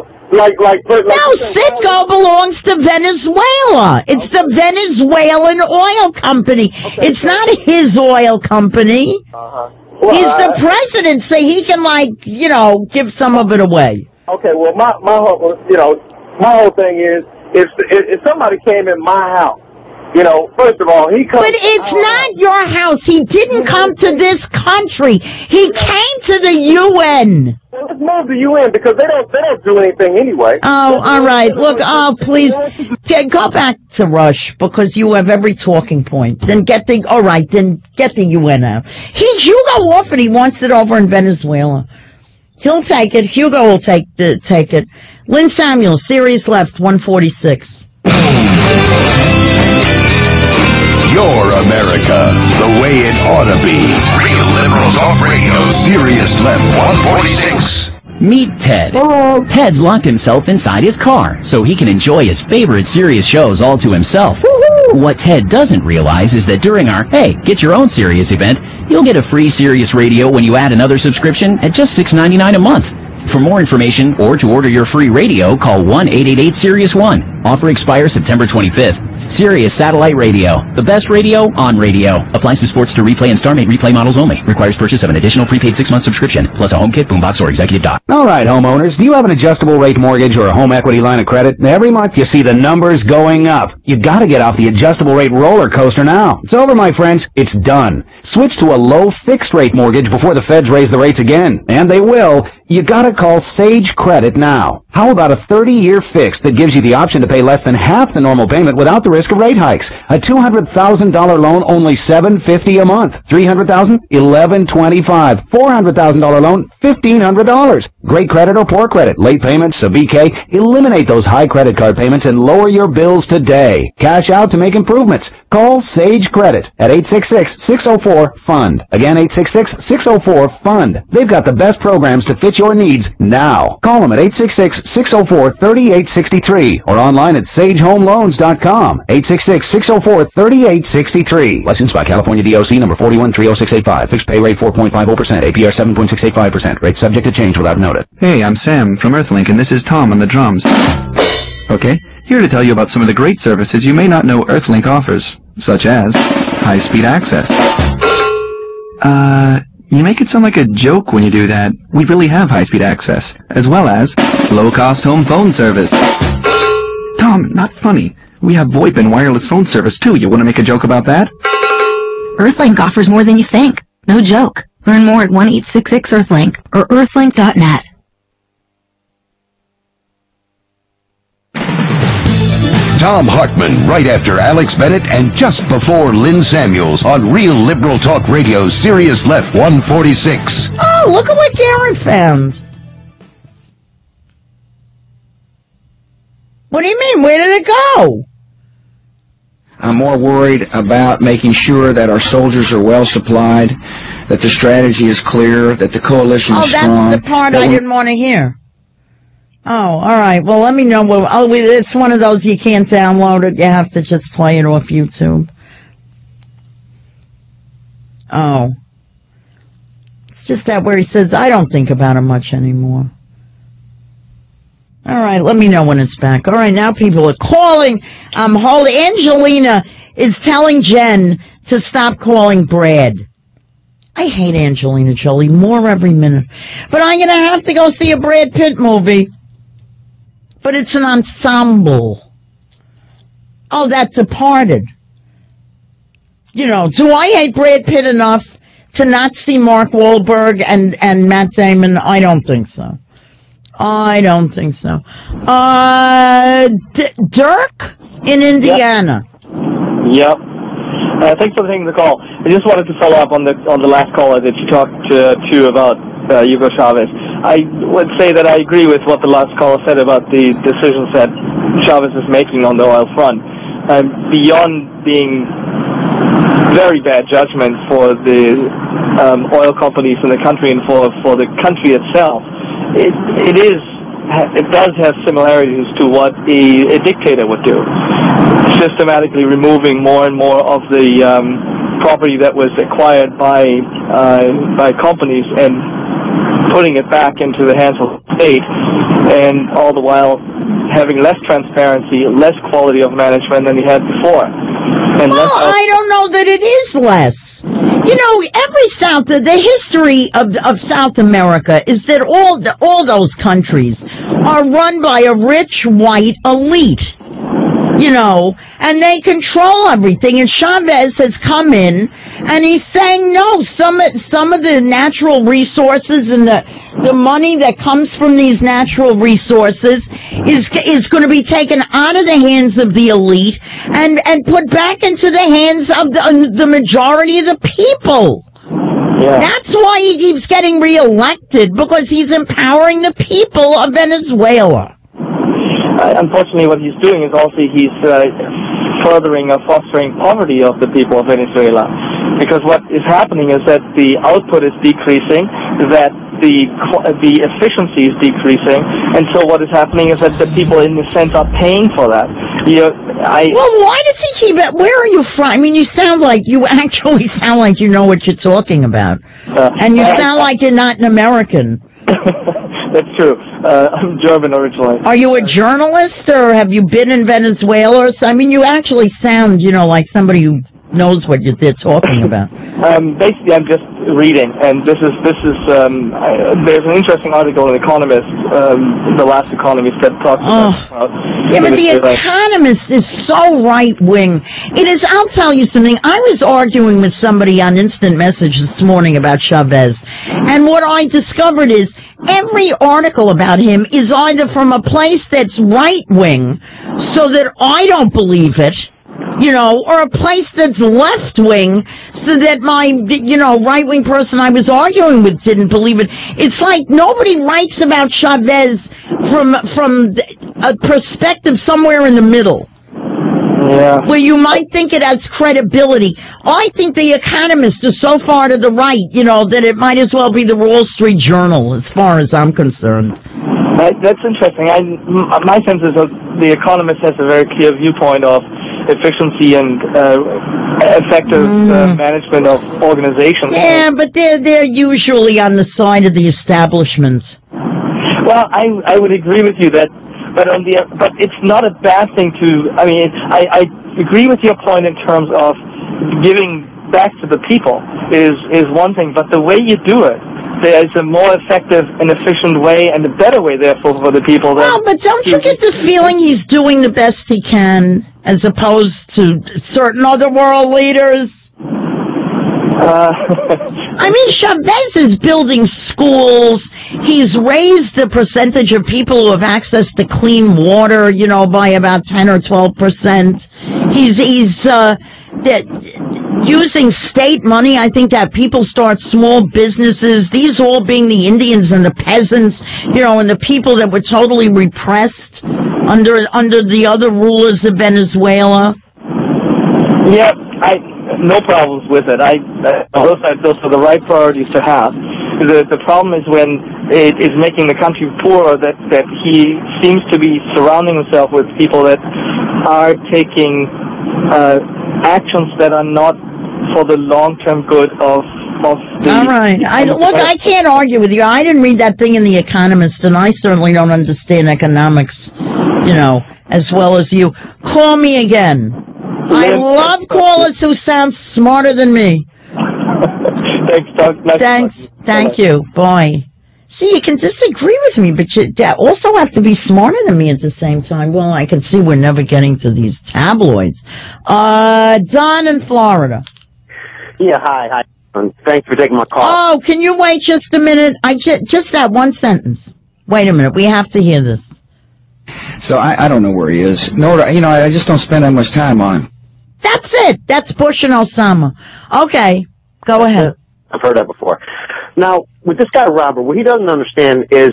Citgo belongs to Venezuela. It's the Venezuelan oil company. It's not his oil company. Well, he's the president, so he can, give some of it away. Okay, well, my whole thing is, if somebody came in my house, first of all, he comes. But it's not your house. He didn't come to this country. He came to the UN. Let's move the UN because they don't do anything anyway. Oh, all right. Look, please go back to Rush because you have every talking point. Then get the UN out. Hugo offered he wants it over in Venezuela. He'll take it. Hugo will take it. Lynn Samuels, Sirius Left, 146. Your America, the way it ought to be. Real Liberal Talk Radio, Sirius Left 146. Meet Ted. Hello. Ted's locked himself inside his car so he can enjoy his favorite Sirius shows all to himself. Woo-hoo! What Ted doesn't realize is that during our Hey, Get Your Own Sirius event, you'll get a free Sirius radio when you add another subscription at just $6.99 a month. For more information or to order your free radio, call 1-888-SIRIUS-1. Offer expires September 25th. Sirius Satellite Radio. The best radio on radio. Applies to sports to replay and StarMate replay models only. Requires purchase of an additional prepaid 6-month subscription, plus a home kit, boombox, or executive dock. All right, homeowners, do you have an adjustable rate mortgage or a home equity line of credit? Every month you see the numbers going up. You gotta get off the adjustable rate roller coaster now. It's over, my friends. It's done. Switch to a low fixed rate mortgage before the feds raise the rates again. And they will. You gotta call Sage Credit now. How about a 30-year fix that gives you the option to pay less than half the normal payment without the risk of rate hikes? A $200,000 loan, only $750 a month. $300,000, $1,125. $400,000 loan, $1,500. Great credit or poor credit, late payments, a BK. Eliminate those high credit card payments and lower your bills today. Cash out to make improvements. Call Sage Credit at 866-604-FUND. Again, 866-604-FUND. They've got the best programs to fit your needs now. Call them at 866-604-3863 or online at sagehomeloans.com. 866-604-3863. Licensed by California DOC number 41-30685. Fixed pay rate 4.50%. APR 7.685%. Rate subject to change without notice. Hey, I'm Sam from Earthlink, and this is Tom on the drums. Okay, here to tell you about some of the great services you may not know Earthlink offers, such as high-speed access. You make it sound like a joke when you do that. We really have high-speed access, as well as low-cost home phone service. Tom, not funny. We have VoIP and wireless phone service, too. You want to make a joke about that? Earthlink offers more than you think. No joke. Learn more at 1-866-EARTHLINK or earthlink.net. Tom Hartman, right after Alex Bennett, and just before Lynn Samuels on Real Liberal Talk Radio, Sirius Left 146. Oh, look at what Darren found. What do you mean? Where did it go? I'm more worried about making sure that our soldiers are well supplied, that the strategy is clear, that the coalition is strong. Oh, that's the part I didn't want to hear. Oh, all right. Well, let me know. It's one of those you can't download it. You have to just play it off YouTube. Oh. It's just that where he says, I don't think about it much anymore. All right, let me know when it's back. All right, now people are calling. I'm holding. Angelina is telling Jen to stop calling Brad. I hate Angelina Jolie more every minute. But I'm going to have to go see a Brad Pitt movie. But it's an ensemble. Oh, that Departed. You know, do I hate Brad Pitt enough to not see Mark Wahlberg and Matt Damon? I don't think so. I don't think so. Dirk in Indiana. Yep. Thanks for taking the call. I just wanted to follow up on the last caller that you talked to about Hugo Chavez. I would say that I agree with what the last caller said about the decisions that Chavez is making on the oil front. Beyond being very bad judgment for the oil companies in the country and for the country itself, it does have similarities to what a dictator would do, systematically removing more and more of the property that was acquired by companies and putting it back into the hands of the state, and all the while having less transparency, less quality of management than he had before. And I don't know that it is less. You know, the history of South America is that all those countries are run by a rich white elite. You know, and they control everything. And Chavez has come in, and he's saying no. Some of the natural resources and the money that comes from these natural resources is going to be taken out of the hands of the elite and put back into the hands of the majority of the people. Yeah. That's why he keeps getting reelected, because he's empowering the people of Venezuela. Unfortunately, what he's doing is also he's furthering or fostering poverty of the people of Venezuela. Because what is happening is that the output is decreasing, that the efficiency is decreasing, and so what is happening is that the people, in a sense, are paying for that. Well, why does he keep it? Where are you from? I mean, you actually sound like you know what you're talking about, and you sound like you're not an American. That's true. I'm German originally. Are you a journalist, or have you been in Venezuela? I mean, you actually sound, like somebody who knows what they're talking about. Basically, I'm just reading, and this is. There's an interesting article in Economist, the last Economist, that talks about. Yeah, but the Economist is so right wing. It is. I'll tell you something. I was arguing with somebody on Instant Message this morning about Chavez, and what I discovered is every article about him is either from a place that's right wing, so that I don't believe it, or a place that's left-wing, so that my, right-wing person I was arguing with didn't believe it. It's like nobody writes about Chavez from a perspective somewhere in the middle. Yeah. Where you might think it has credibility. I think the Economist is so far to the right, that it might as well be the Wall Street Journal, as far as I'm concerned. That's interesting. My sense is that the Economist has a very clear viewpoint of efficiency and effective management of organizations. Yeah, but they're usually on the side of the establishment. Well, I would agree with you that, but it's not a bad thing to. I mean, I agree with your point in terms of giving back to the people is one thing, but the way you do it, there is a more effective and efficient way and a better way, therefore, for the people. Well, but don't you get the feeling he's doing the best he can, as opposed to certain other world leaders? I mean, Chavez is building schools. He's raised the percentage of people who have access to clean water, by about 10 or 12%. He's using state money, I think, that people start small businesses. These all being the Indians and the peasants, and the people that were totally repressed under the other rulers of Venezuela. Yep, no problems with it. Those are the right priorities to have. The problem is when it is making the country poorer that he seems to be surrounding himself with people that are taking actions that are not for the long-term good of the... All right. I can't argue with you. I didn't read that thing in The Economist, and I certainly don't understand economics, as well as you. Call me again. I love callers who sound smarter than me. Thanks, Doug. Thanks. Thank you. Bye. See, you can disagree with me, but you also have to be smarter than me at the same time. Well, I can see we're never getting to these tabloids. Don in Florida. Yeah, hi. Thanks for taking my call. Oh, can you wait just a minute? Just that one sentence. Wait a minute. We have to hear this. So I don't know where he is. Nor, I just don't spend that much time on him. That's it. That's Bush and Osama. Okay. Go ahead. I've heard that before. Now, with this guy, Robert, what he doesn't understand is,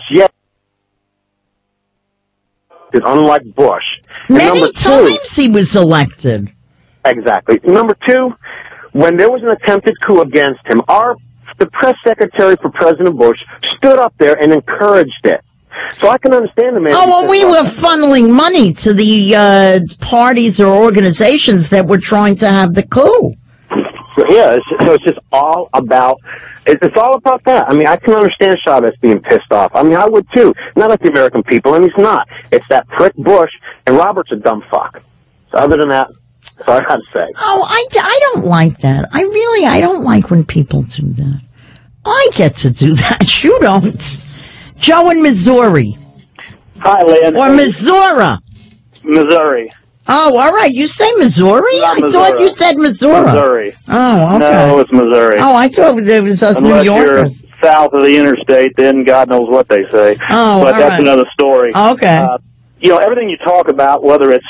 unlike Bush. Many times he was elected. Exactly. Number two, when there was an attempted coup against him, the press secretary for President Bush stood up there and encouraged it. So I can understand the man. Oh, well, we were funneling money to the parties or organizations that were trying to have the coup. Yeah, it's just all about, it's all about that. I mean, I can understand Chavez being pissed off. I mean, I would too. Not at the American people, and he's not. It's that prick Bush, and Robert's a dumb fuck. So other than that, that's all I got to say. Oh, I don't like that. I don't like when people do that. I get to do that. You don't. Joe in Missouri. Hi, Lynn. Or Missouri. Missouri. Oh, all right. You say Missouri? I thought you said Missouri. Missouri. Oh, okay. No, it's Missouri. Oh, I thought it was us New Yorkers. You're south of the interstate, then God knows what they say. Oh, but that's another story. Okay. Everything you talk about, whether it's,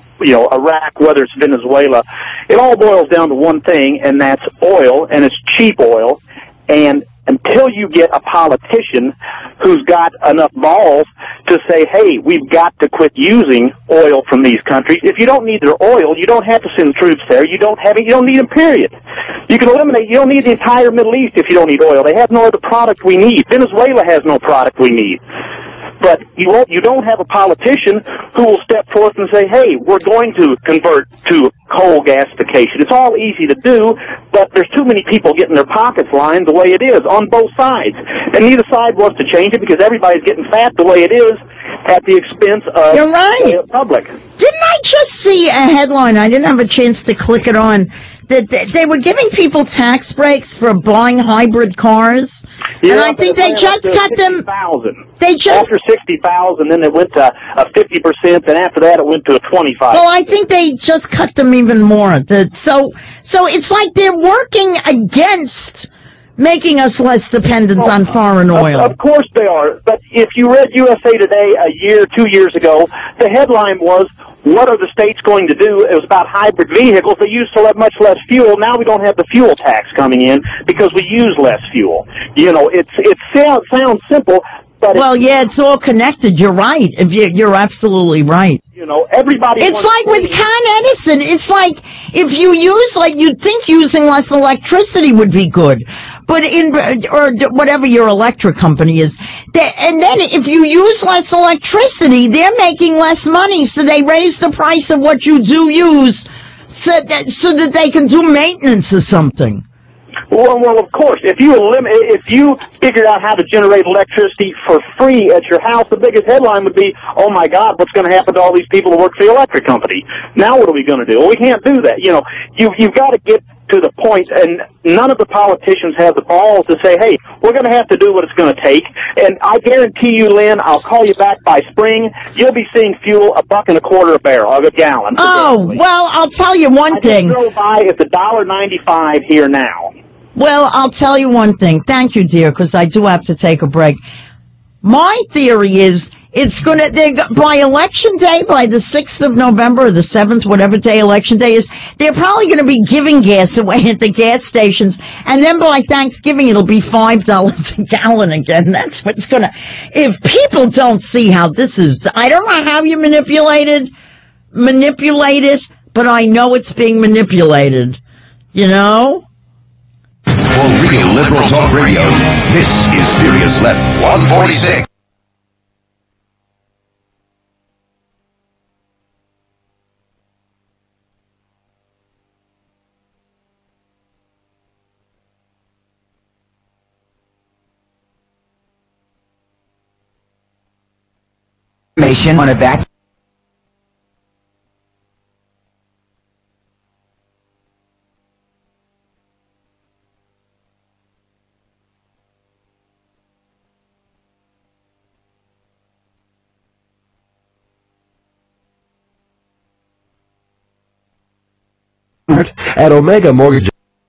Iraq, whether it's Venezuela, it all boils down to one thing, and that's oil, and it's cheap oil. And until you get a politician who's got enough balls to say, hey, we've got to quit using oil from these countries. If you don't need their oil, you don't have to send troops there. You don't need them, period. You can eliminate, you don't need the entire Middle East if you don't need oil. They have no other product we need. Venezuela has no product we need. But you don't have a politician who will step forth and say, hey, we're going to convert to coal gasification. It's all easy to do, but there's too many people getting their pockets lined the way it is on both sides. And neither side wants to change it because everybody's getting fat the way it is at the expense of the public. Didn't I just see a headline? I didn't have a chance to click it on. That they were giving people tax breaks for buying hybrid cars. Yeah, and I think they just cut them. After 60,000, then it went to a 50%, and after that it went to a 25%. Well, I think they just cut them even more. So it's like they're working against making us less dependent on foreign oil. Of course they are. But if you read USA Today 2 years ago, the headline was, what are the states going to do? It was about hybrid vehicles. They use so much less fuel. Now we don't have the fuel tax coming in because we use less fuel. It sounds simple, but it's all connected. You're right. You're absolutely right. Everybody. It's like with Con Edison. It's like if you use, you'd think using less electricity would be good, but or whatever your electric company is, and then if you use less electricity, they're making less money, so they raise the price of what you do use, so that they can do maintenance or something. Well, of course, if you figured out how to generate electricity for free at your house, the biggest headline would be, oh my God, what's going to happen to all these people who work for the electric company? Now what are we going to do? Well, we can't do that. You've got to get to the point, and none of the politicians have the balls to say, hey, we're going to have to do what it's going to take. And I guarantee you, Lynn, I'll call you back by spring, you'll be seeing fuel $1.25 a barrel, or a gallon. Oh, well, I'll tell you one thing. I just drove by, it's $1.95 here now. Well, I'll tell you one thing. Thank you, dear, because I do have to take a break. My theory is by election day, by the 6th of November or the 7th, whatever day election day is, they're probably going to be giving gas away at the gas stations. And then by Thanksgiving, it'll be $5 a gallon again. That's what's going to, if people don't see how this is, I don't know how you manipulate it, but I know it's being manipulated. You know? For real liberal talk radio, this is Sirius Left 146. Information on a vacuum. At Omega Mortgage.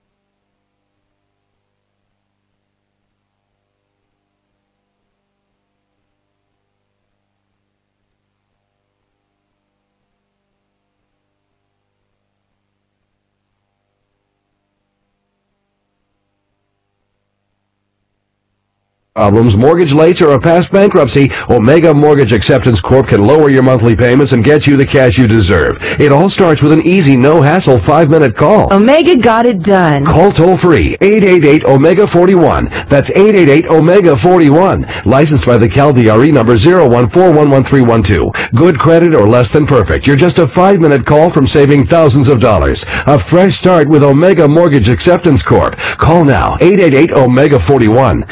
Problems, mortgage lates, or a past bankruptcy, Omega Mortgage Acceptance Corp can lower your monthly payments and get you the cash you deserve. It all starts with an easy, no-hassle 5-minute call. Omega got it done. Call toll-free, 888-OMEGA-41. That's 888-OMEGA-41. Licensed by the CalDRE number 014111312. Good credit or less than perfect. You're just a 5-minute call from saving thousands of dollars. A fresh start with Omega Mortgage Acceptance Corp. Call now, 888-OMEGA-41.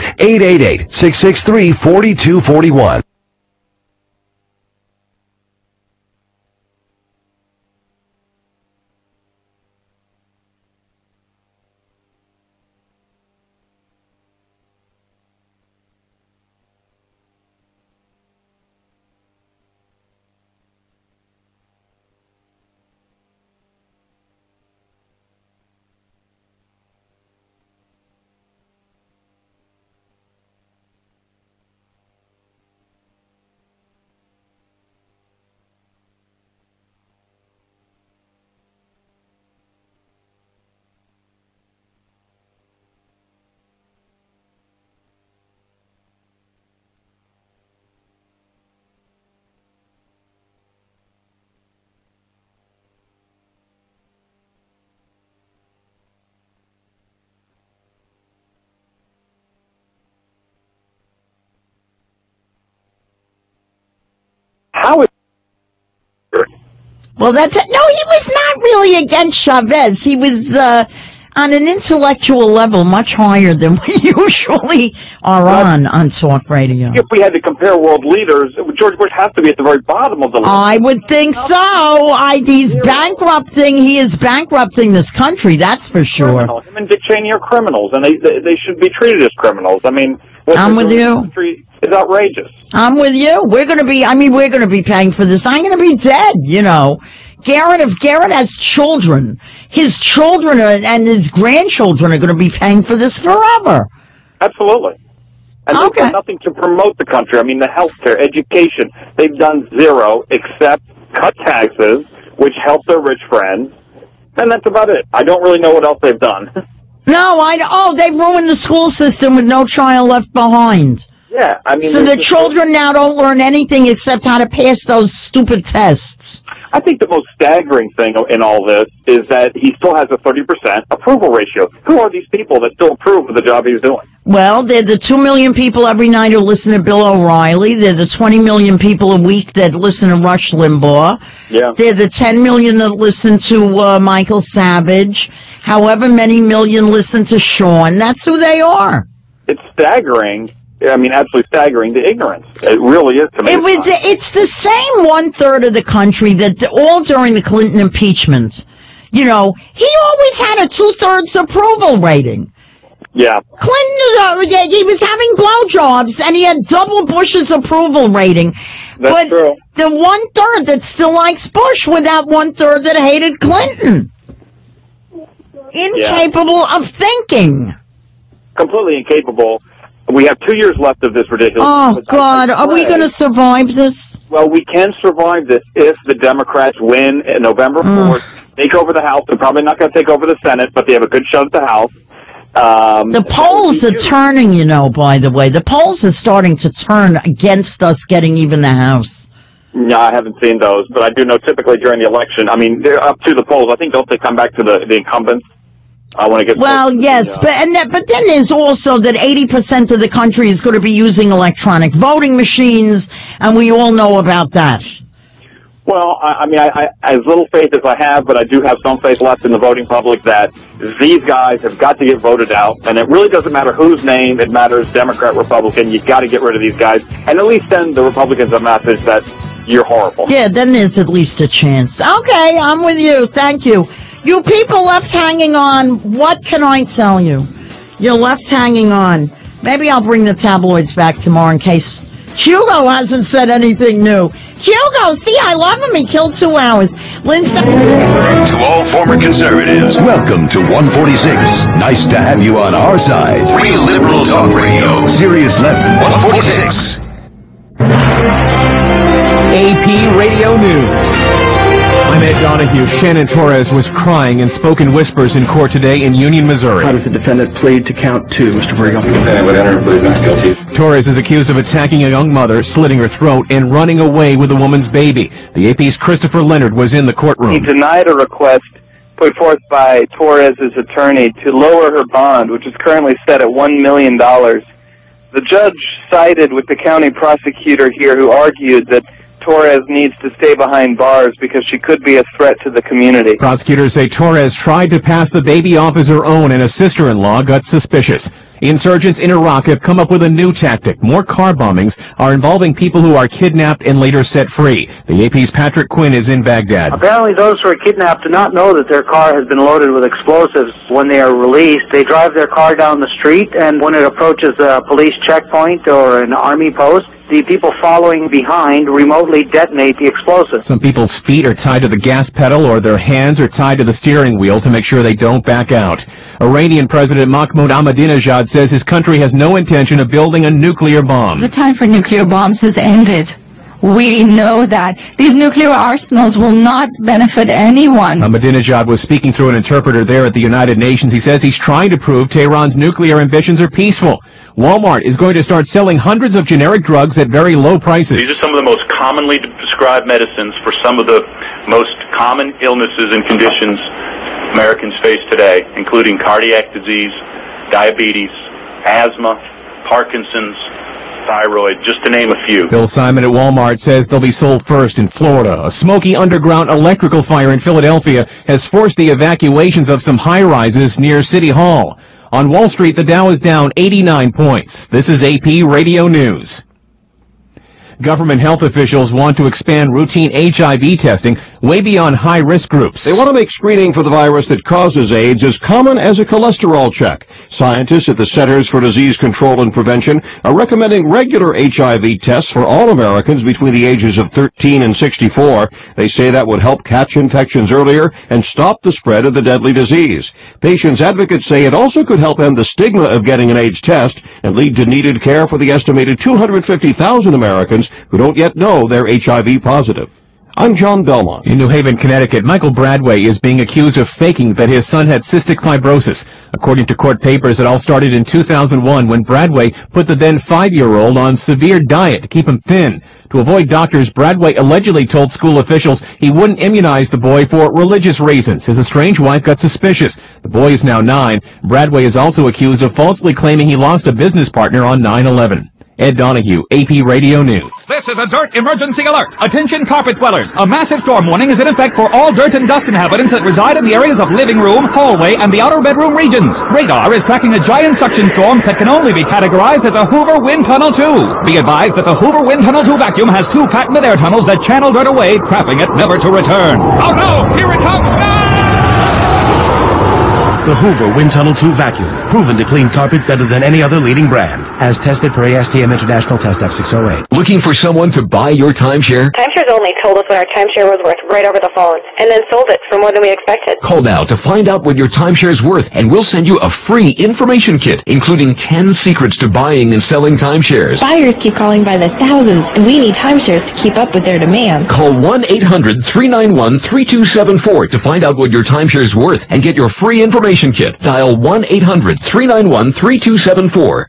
888-663-4241. How is... Well, that's it. No, he was not really against Chavez. He was on an intellectual level much higher than we usually are on talk radio. If we had to compare world leaders, George Bush has to be at the very bottom of the list. I would think so. He is bankrupting this country, that's for sure. Him and Dick Cheney are criminals, and they should be treated as criminals. I mean, I'm with you. It's outrageous. I'm with you. We're going to be paying for this. I'm going to be dead, you know. If Garrett has children, his children and his grandchildren are going to be paying for this forever. Absolutely. And they've done nothing to promote the country. I mean, the healthcare, education, they've done zero except cut taxes, which help their rich friends, and that's about it. I don't really know what else they've done. No, they've ruined the school system with No Child Left Behind. Yeah, I mean... So the children now don't learn anything except how to pass those stupid tests. I think the most staggering thing in all this is that he still has a 30% approval ratio. Who are these people that still approve of the job he's doing? Well, they're the 2 million people every night who listen to Bill O'Reilly. They're the 20 million people a week that listen to Rush Limbaugh. Yeah. They're the 10 million that listen to Michael Savage. However many million listen to Sean. That's who they are. It's staggering. I mean, absolutely staggering, the ignorance. It really is to me. It's the same 1/3 of the country that all during the Clinton impeachment, you know, he always had a 2/3 approval rating. Yeah. Clinton, he was having blowjobs, and he had double Bush's approval rating. That's true. The 1/3 that still likes Bush with that 1/3 that hated Clinton. Incapable of thinking. completely incapable. We have 2 years left of this ridiculous. Oh, God. Are we going to survive this? Well, we can survive this if the Democrats win in November 4th, take over the House. They're probably not going to take over the Senate, but they have a good shot at the House. The polls are turning, you know, by the way. The polls are starting to turn against us getting even the House. No, I haven't seen those, but I do know typically during the election, I mean, they're up to the polls. I think don't they come back to the incumbents? When it gets yes, but then there's also that 80% of the country is going to be using electronic voting machines, and we all know about that. Well, I mean, I as little faith as I have, but I do have some faith left in the voting public that these guys have got to get voted out, and it really doesn't matter whose name, it matters Democrat, Republican, you've got to get rid of these guys, and at least send the Republicans a message that you're horrible. Yeah, then there's at least a chance. Okay, I'm with you, thank you. You people left hanging on, what can I tell you? You're left hanging on. Maybe I'll bring the tabloids back tomorrow in case Hugo hasn't said anything new. Hugo, see, I love him. He killed 2 hours. To all former conservatives, welcome to 146. Nice to have you on our side. Real Liberal Talk Radio. Sirius Left 146. AP Radio News. I'm Ed Donahue. Shannon Torres was crying and spoke in whispers in court today in Union, Missouri. How does the defendant plead to count 2, Mr. Virgo? The defendant would enter and plead not guilty. Torres is accused of attacking a young mother, slitting her throat, and running away with the woman's baby. The AP's Christopher Leonard was in the courtroom. He denied a request put forth by Torres' attorney to lower her bond, which is currently set at $1 million. The judge sided with the county prosecutor here, who argued that Torres needs to stay behind bars because she could be a threat to the community. Prosecutors say Torres tried to pass the baby off as her own, and a sister-in-law got suspicious. Insurgents in Iraq have come up with a new tactic. More car bombings are involving people who are kidnapped and later set free. The AP's Patrick Quinn is in Baghdad. Apparently those who are kidnapped do not know that their car has been loaded with explosives. When they are released, they drive their car down the street, and when it approaches a police checkpoint or an army post, the people following behind remotely detonate the explosives. Some people's feet are tied to the gas pedal or their hands are tied to the steering wheel to make sure they don't back out. Iranian President Mahmoud Ahmadinejad says his country has no intention of building a nuclear bomb. The time for nuclear bombs has ended. We know that these nuclear arsenals will not benefit anyone. Ahmadinejad was speaking through an interpreter there at the United Nations. He says he's trying to prove Tehran's nuclear ambitions are peaceful. Walmart is going to start selling hundreds of generic drugs at very low prices. These are some of the most commonly prescribed medicines for some of the most common illnesses and conditions Americans face today, including cardiac disease, diabetes, asthma, Parkinson's, thyroid, just to name a few. Bill Simon at Walmart says they'll be sold first in Florida. A smoky underground electrical fire in Philadelphia has forced the evacuations of some high-rises near City Hall. On Wall Street, the Dow is down 89 points. This is AP Radio News. Government health officials want to expand routine HIV testing way beyond high-risk groups. They want to make screening for the virus that causes AIDS as common as a cholesterol check. Scientists at the Centers for Disease Control and Prevention are recommending regular HIV tests for all Americans between the ages of 13 and 64. They say that would help catch infections earlier and stop the spread of the deadly disease. Patients advocates say it also could help end the stigma of getting an AIDS test and lead to needed care for the estimated 250,000 Americans who don't yet know they're HIV positive. I'm John Belmont. In New Haven, Connecticut, Michael Bradway is being accused of faking that his son had cystic fibrosis. According to court papers, it all started in 2001 when Bradway put the then 5-year-old on severe diet to keep him thin. To avoid doctors, Bradway allegedly told school officials he wouldn't immunize the boy for religious reasons. His estranged wife got suspicious. The boy is now 9. Bradway is also accused of falsely claiming he lost a business partner on 9/11. Ed Donahue, AP Radio News. This is a dirt emergency alert. Attention carpet dwellers. A massive storm warning is in effect for all dirt and dust inhabitants that reside in the areas of living room, hallway, and the outer bedroom regions. Radar is tracking a giant suction storm that can only be categorized as a Hoover Wind Tunnel 2. Be advised that the Hoover Wind Tunnel 2 vacuum has 2 patented air tunnels that channel dirt away, trapping it never to return. Oh no! Here it comes! The Hoover Wind Tunnel 2 vacuum proven to clean carpet better than any other leading brand. As tested per ASTM International Test F608. Looking for someone to buy your timeshare? Timeshares only told us what our timeshare was worth right over the phone, and then sold it for more than we expected. Call now to find out what your timeshare's worth, and we'll send you a free information kit, including 10 secrets to buying and selling timeshares. Buyers keep calling by the thousands, and we need timeshares to keep up with their demands. Call 1-800-391-3274 to find out what your timeshare's worth and get your free information kit. Dial 1-800-391-3274.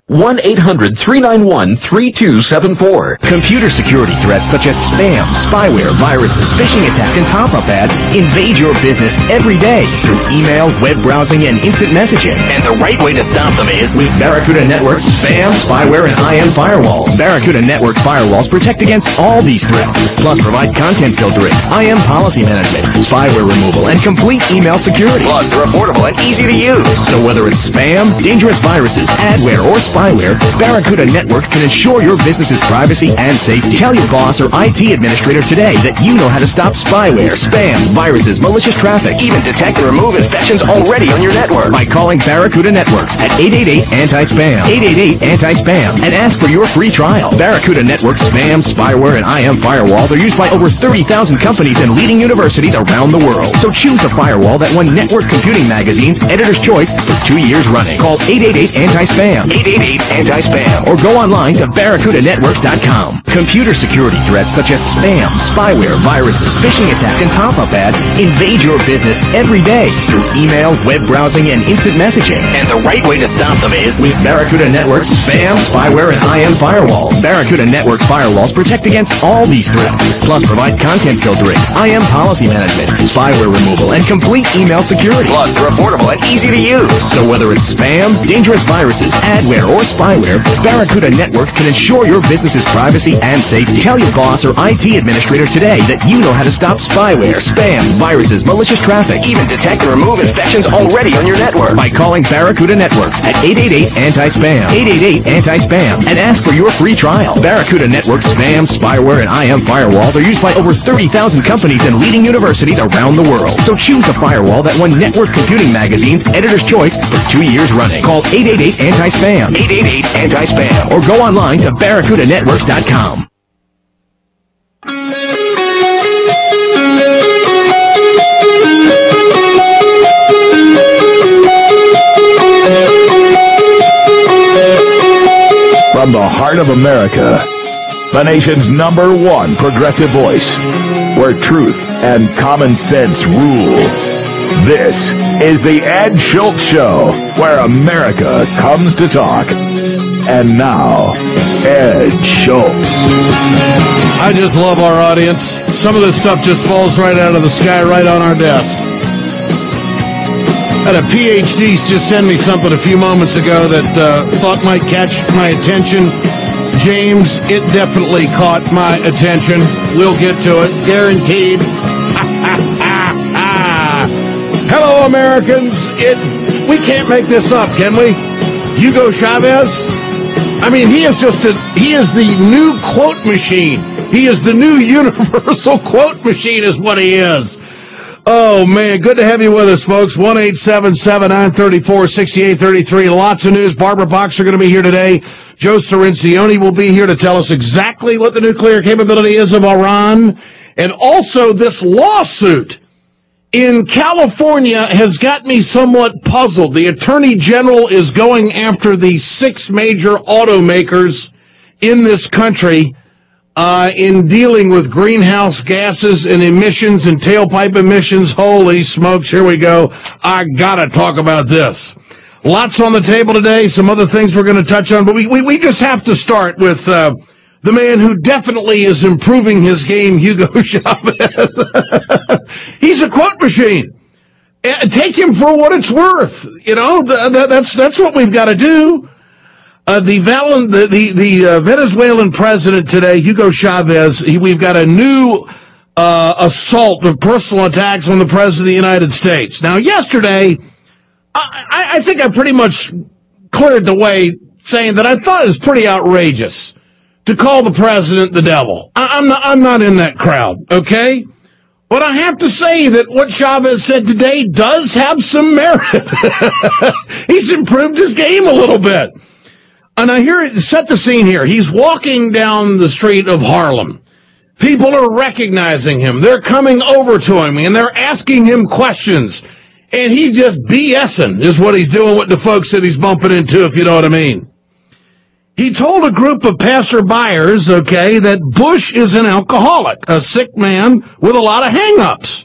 1-800-391-3274. Computer security threats such as spam, spyware, viruses, phishing attacks, and pop-up ads invade your business every day through email, web browsing, and instant messaging. And the right way to stop them is with Barracuda Network's spam, spyware, and IM firewalls. Barracuda Network's firewalls protect against all these threats, plus provide content filtering, IM policy management, spyware removal, and complete email security. Plus, they're affordable and easy to use. So whether it's spam, dangerous viruses, adware, or spyware, Barracuda Networks can ensure your business's privacy and safety. Tell your boss or IT administrator today that you know how to stop spyware, spam, viruses, malicious traffic, even detect and remove infections already on your network by calling Barracuda Networks at 888-ANTI-SPAM, 888-ANTI-SPAM, and ask for your free trial. Barracuda Networks spam, spyware, and IM firewalls are used by over 30,000 companies and leading universities around the world. So choose a firewall that won Network Computing Magazine's Editor's Choice for 2 years running. Call 888-ANTI-SPAM, 888-ANTI-SPAM, or go online to barracudanetworks.com. Computer security threats such as spam, spyware, viruses, phishing attacks, and pop-up ads invade your business every day through email, web browsing, and instant messaging. And the right way to stop them is with Barracuda Networks spam, spyware, and IM firewalls. Barracuda Networks firewalls protect against all these threats, plus provide content filtering, IM policy management, spyware removal, and complete email security. Plus, they're affordable and easy to use. So whether it's spam, dangerous viruses, adware, or spyware, Barracuda Networks can ensure your business's privacy and safety. Tell your boss or IT administrator today that you know how to stop spyware, spam, viruses, malicious traffic, even detect and remove infections already on your network by calling Barracuda Networks at 888-ANTI-SPAM, 888-ANTI-SPAM, and ask for your free trial. Barracuda Networks spam, spyware, and IM firewalls are used by over 30,000 companies and leading universities around the world. So choose a firewall that won Network Computing Magazine's Editor's Choice for 2 years running. Call 888-ANTI-SPAM, 888-ANTI-SPAM, or go online to barracudanetworks.com. From the heart of America, the nation's #1 progressive voice, where truth and common sense rule. This is the Ed Schultz Show, where America comes to talk. And now, Ed Schultz. I just love our audience. Some of this stuff just falls right out of the sky, right on our desk. Had a PhD just send me something a few moments ago that thought might catch my attention. James, it definitely caught my attention. We'll get to it, guaranteed. Hello, Americans. We can't make this up, can we? Hugo Chavez? I mean, he is the new quote machine. He is the new universal quote machine is what he is. Oh, man, good to have you with us, folks. 1-877-934-6833. Lots of news. Barbara Boxer going to be here today. Joe Cirincione will be here to tell us exactly what the nuclear capability is of Iran. And also, this lawsuit in California has got me somewhat puzzled. The Attorney General is going after the 6 major automakers in this country in dealing with greenhouse gases and emissions and tailpipe emissions. Holy smokes, here we go. I gotta talk about this. Lots on the table today, some other things we're going to touch on, but we just have to start with the man who definitely is improving his game, Hugo Chavez. He's a quote machine. Take him for what it's worth. You know, that's what we've got to do. The Venezuelan president today, Hugo Chavez, we've got a new assault of personal attacks on the president of the United States. Now, yesterday, I think I pretty much cleared the way saying that I thought it was pretty outrageous to call the president the devil. I'm not in that crowd, okay? But I have to say that what Chavez said today does have some merit. He's improved his game a little bit. And I hear it, set the scene here. He's walking down the street of Harlem. People are recognizing him. They're coming over to him, and they're asking him questions. And he just BSing is what he's doing with the folks that he's bumping into, if you know what I mean. He told a group of passerbyers, okay, that Bush is an alcoholic, a sick man with a lot of hang-ups.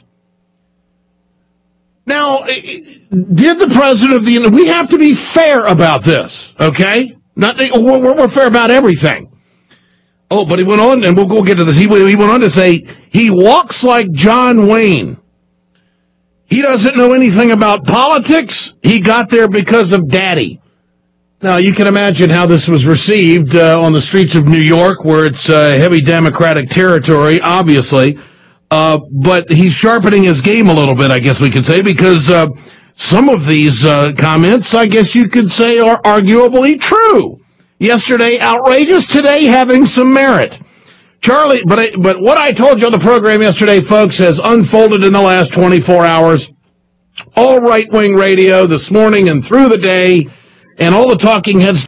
Now, did the president of the... We have to be fair about this, okay? We're fair about everything. Oh, but he went on, and we'll get to this. He went on to say, he walks like John Wayne. He doesn't know anything about politics. He got there because of Daddy. Now, you can imagine how this was received on the streets of New York, where it's heavy Democratic territory, obviously. But he's sharpening his game a little bit, I guess we could say, because some of these comments, I guess you could say, are arguably true. Yesterday, outrageous. Today, having some merit. Charlie, but what I told you on the program yesterday, folks, has unfolded in the last 24 hours. All right-wing radio this morning and through the day, and all the talking heads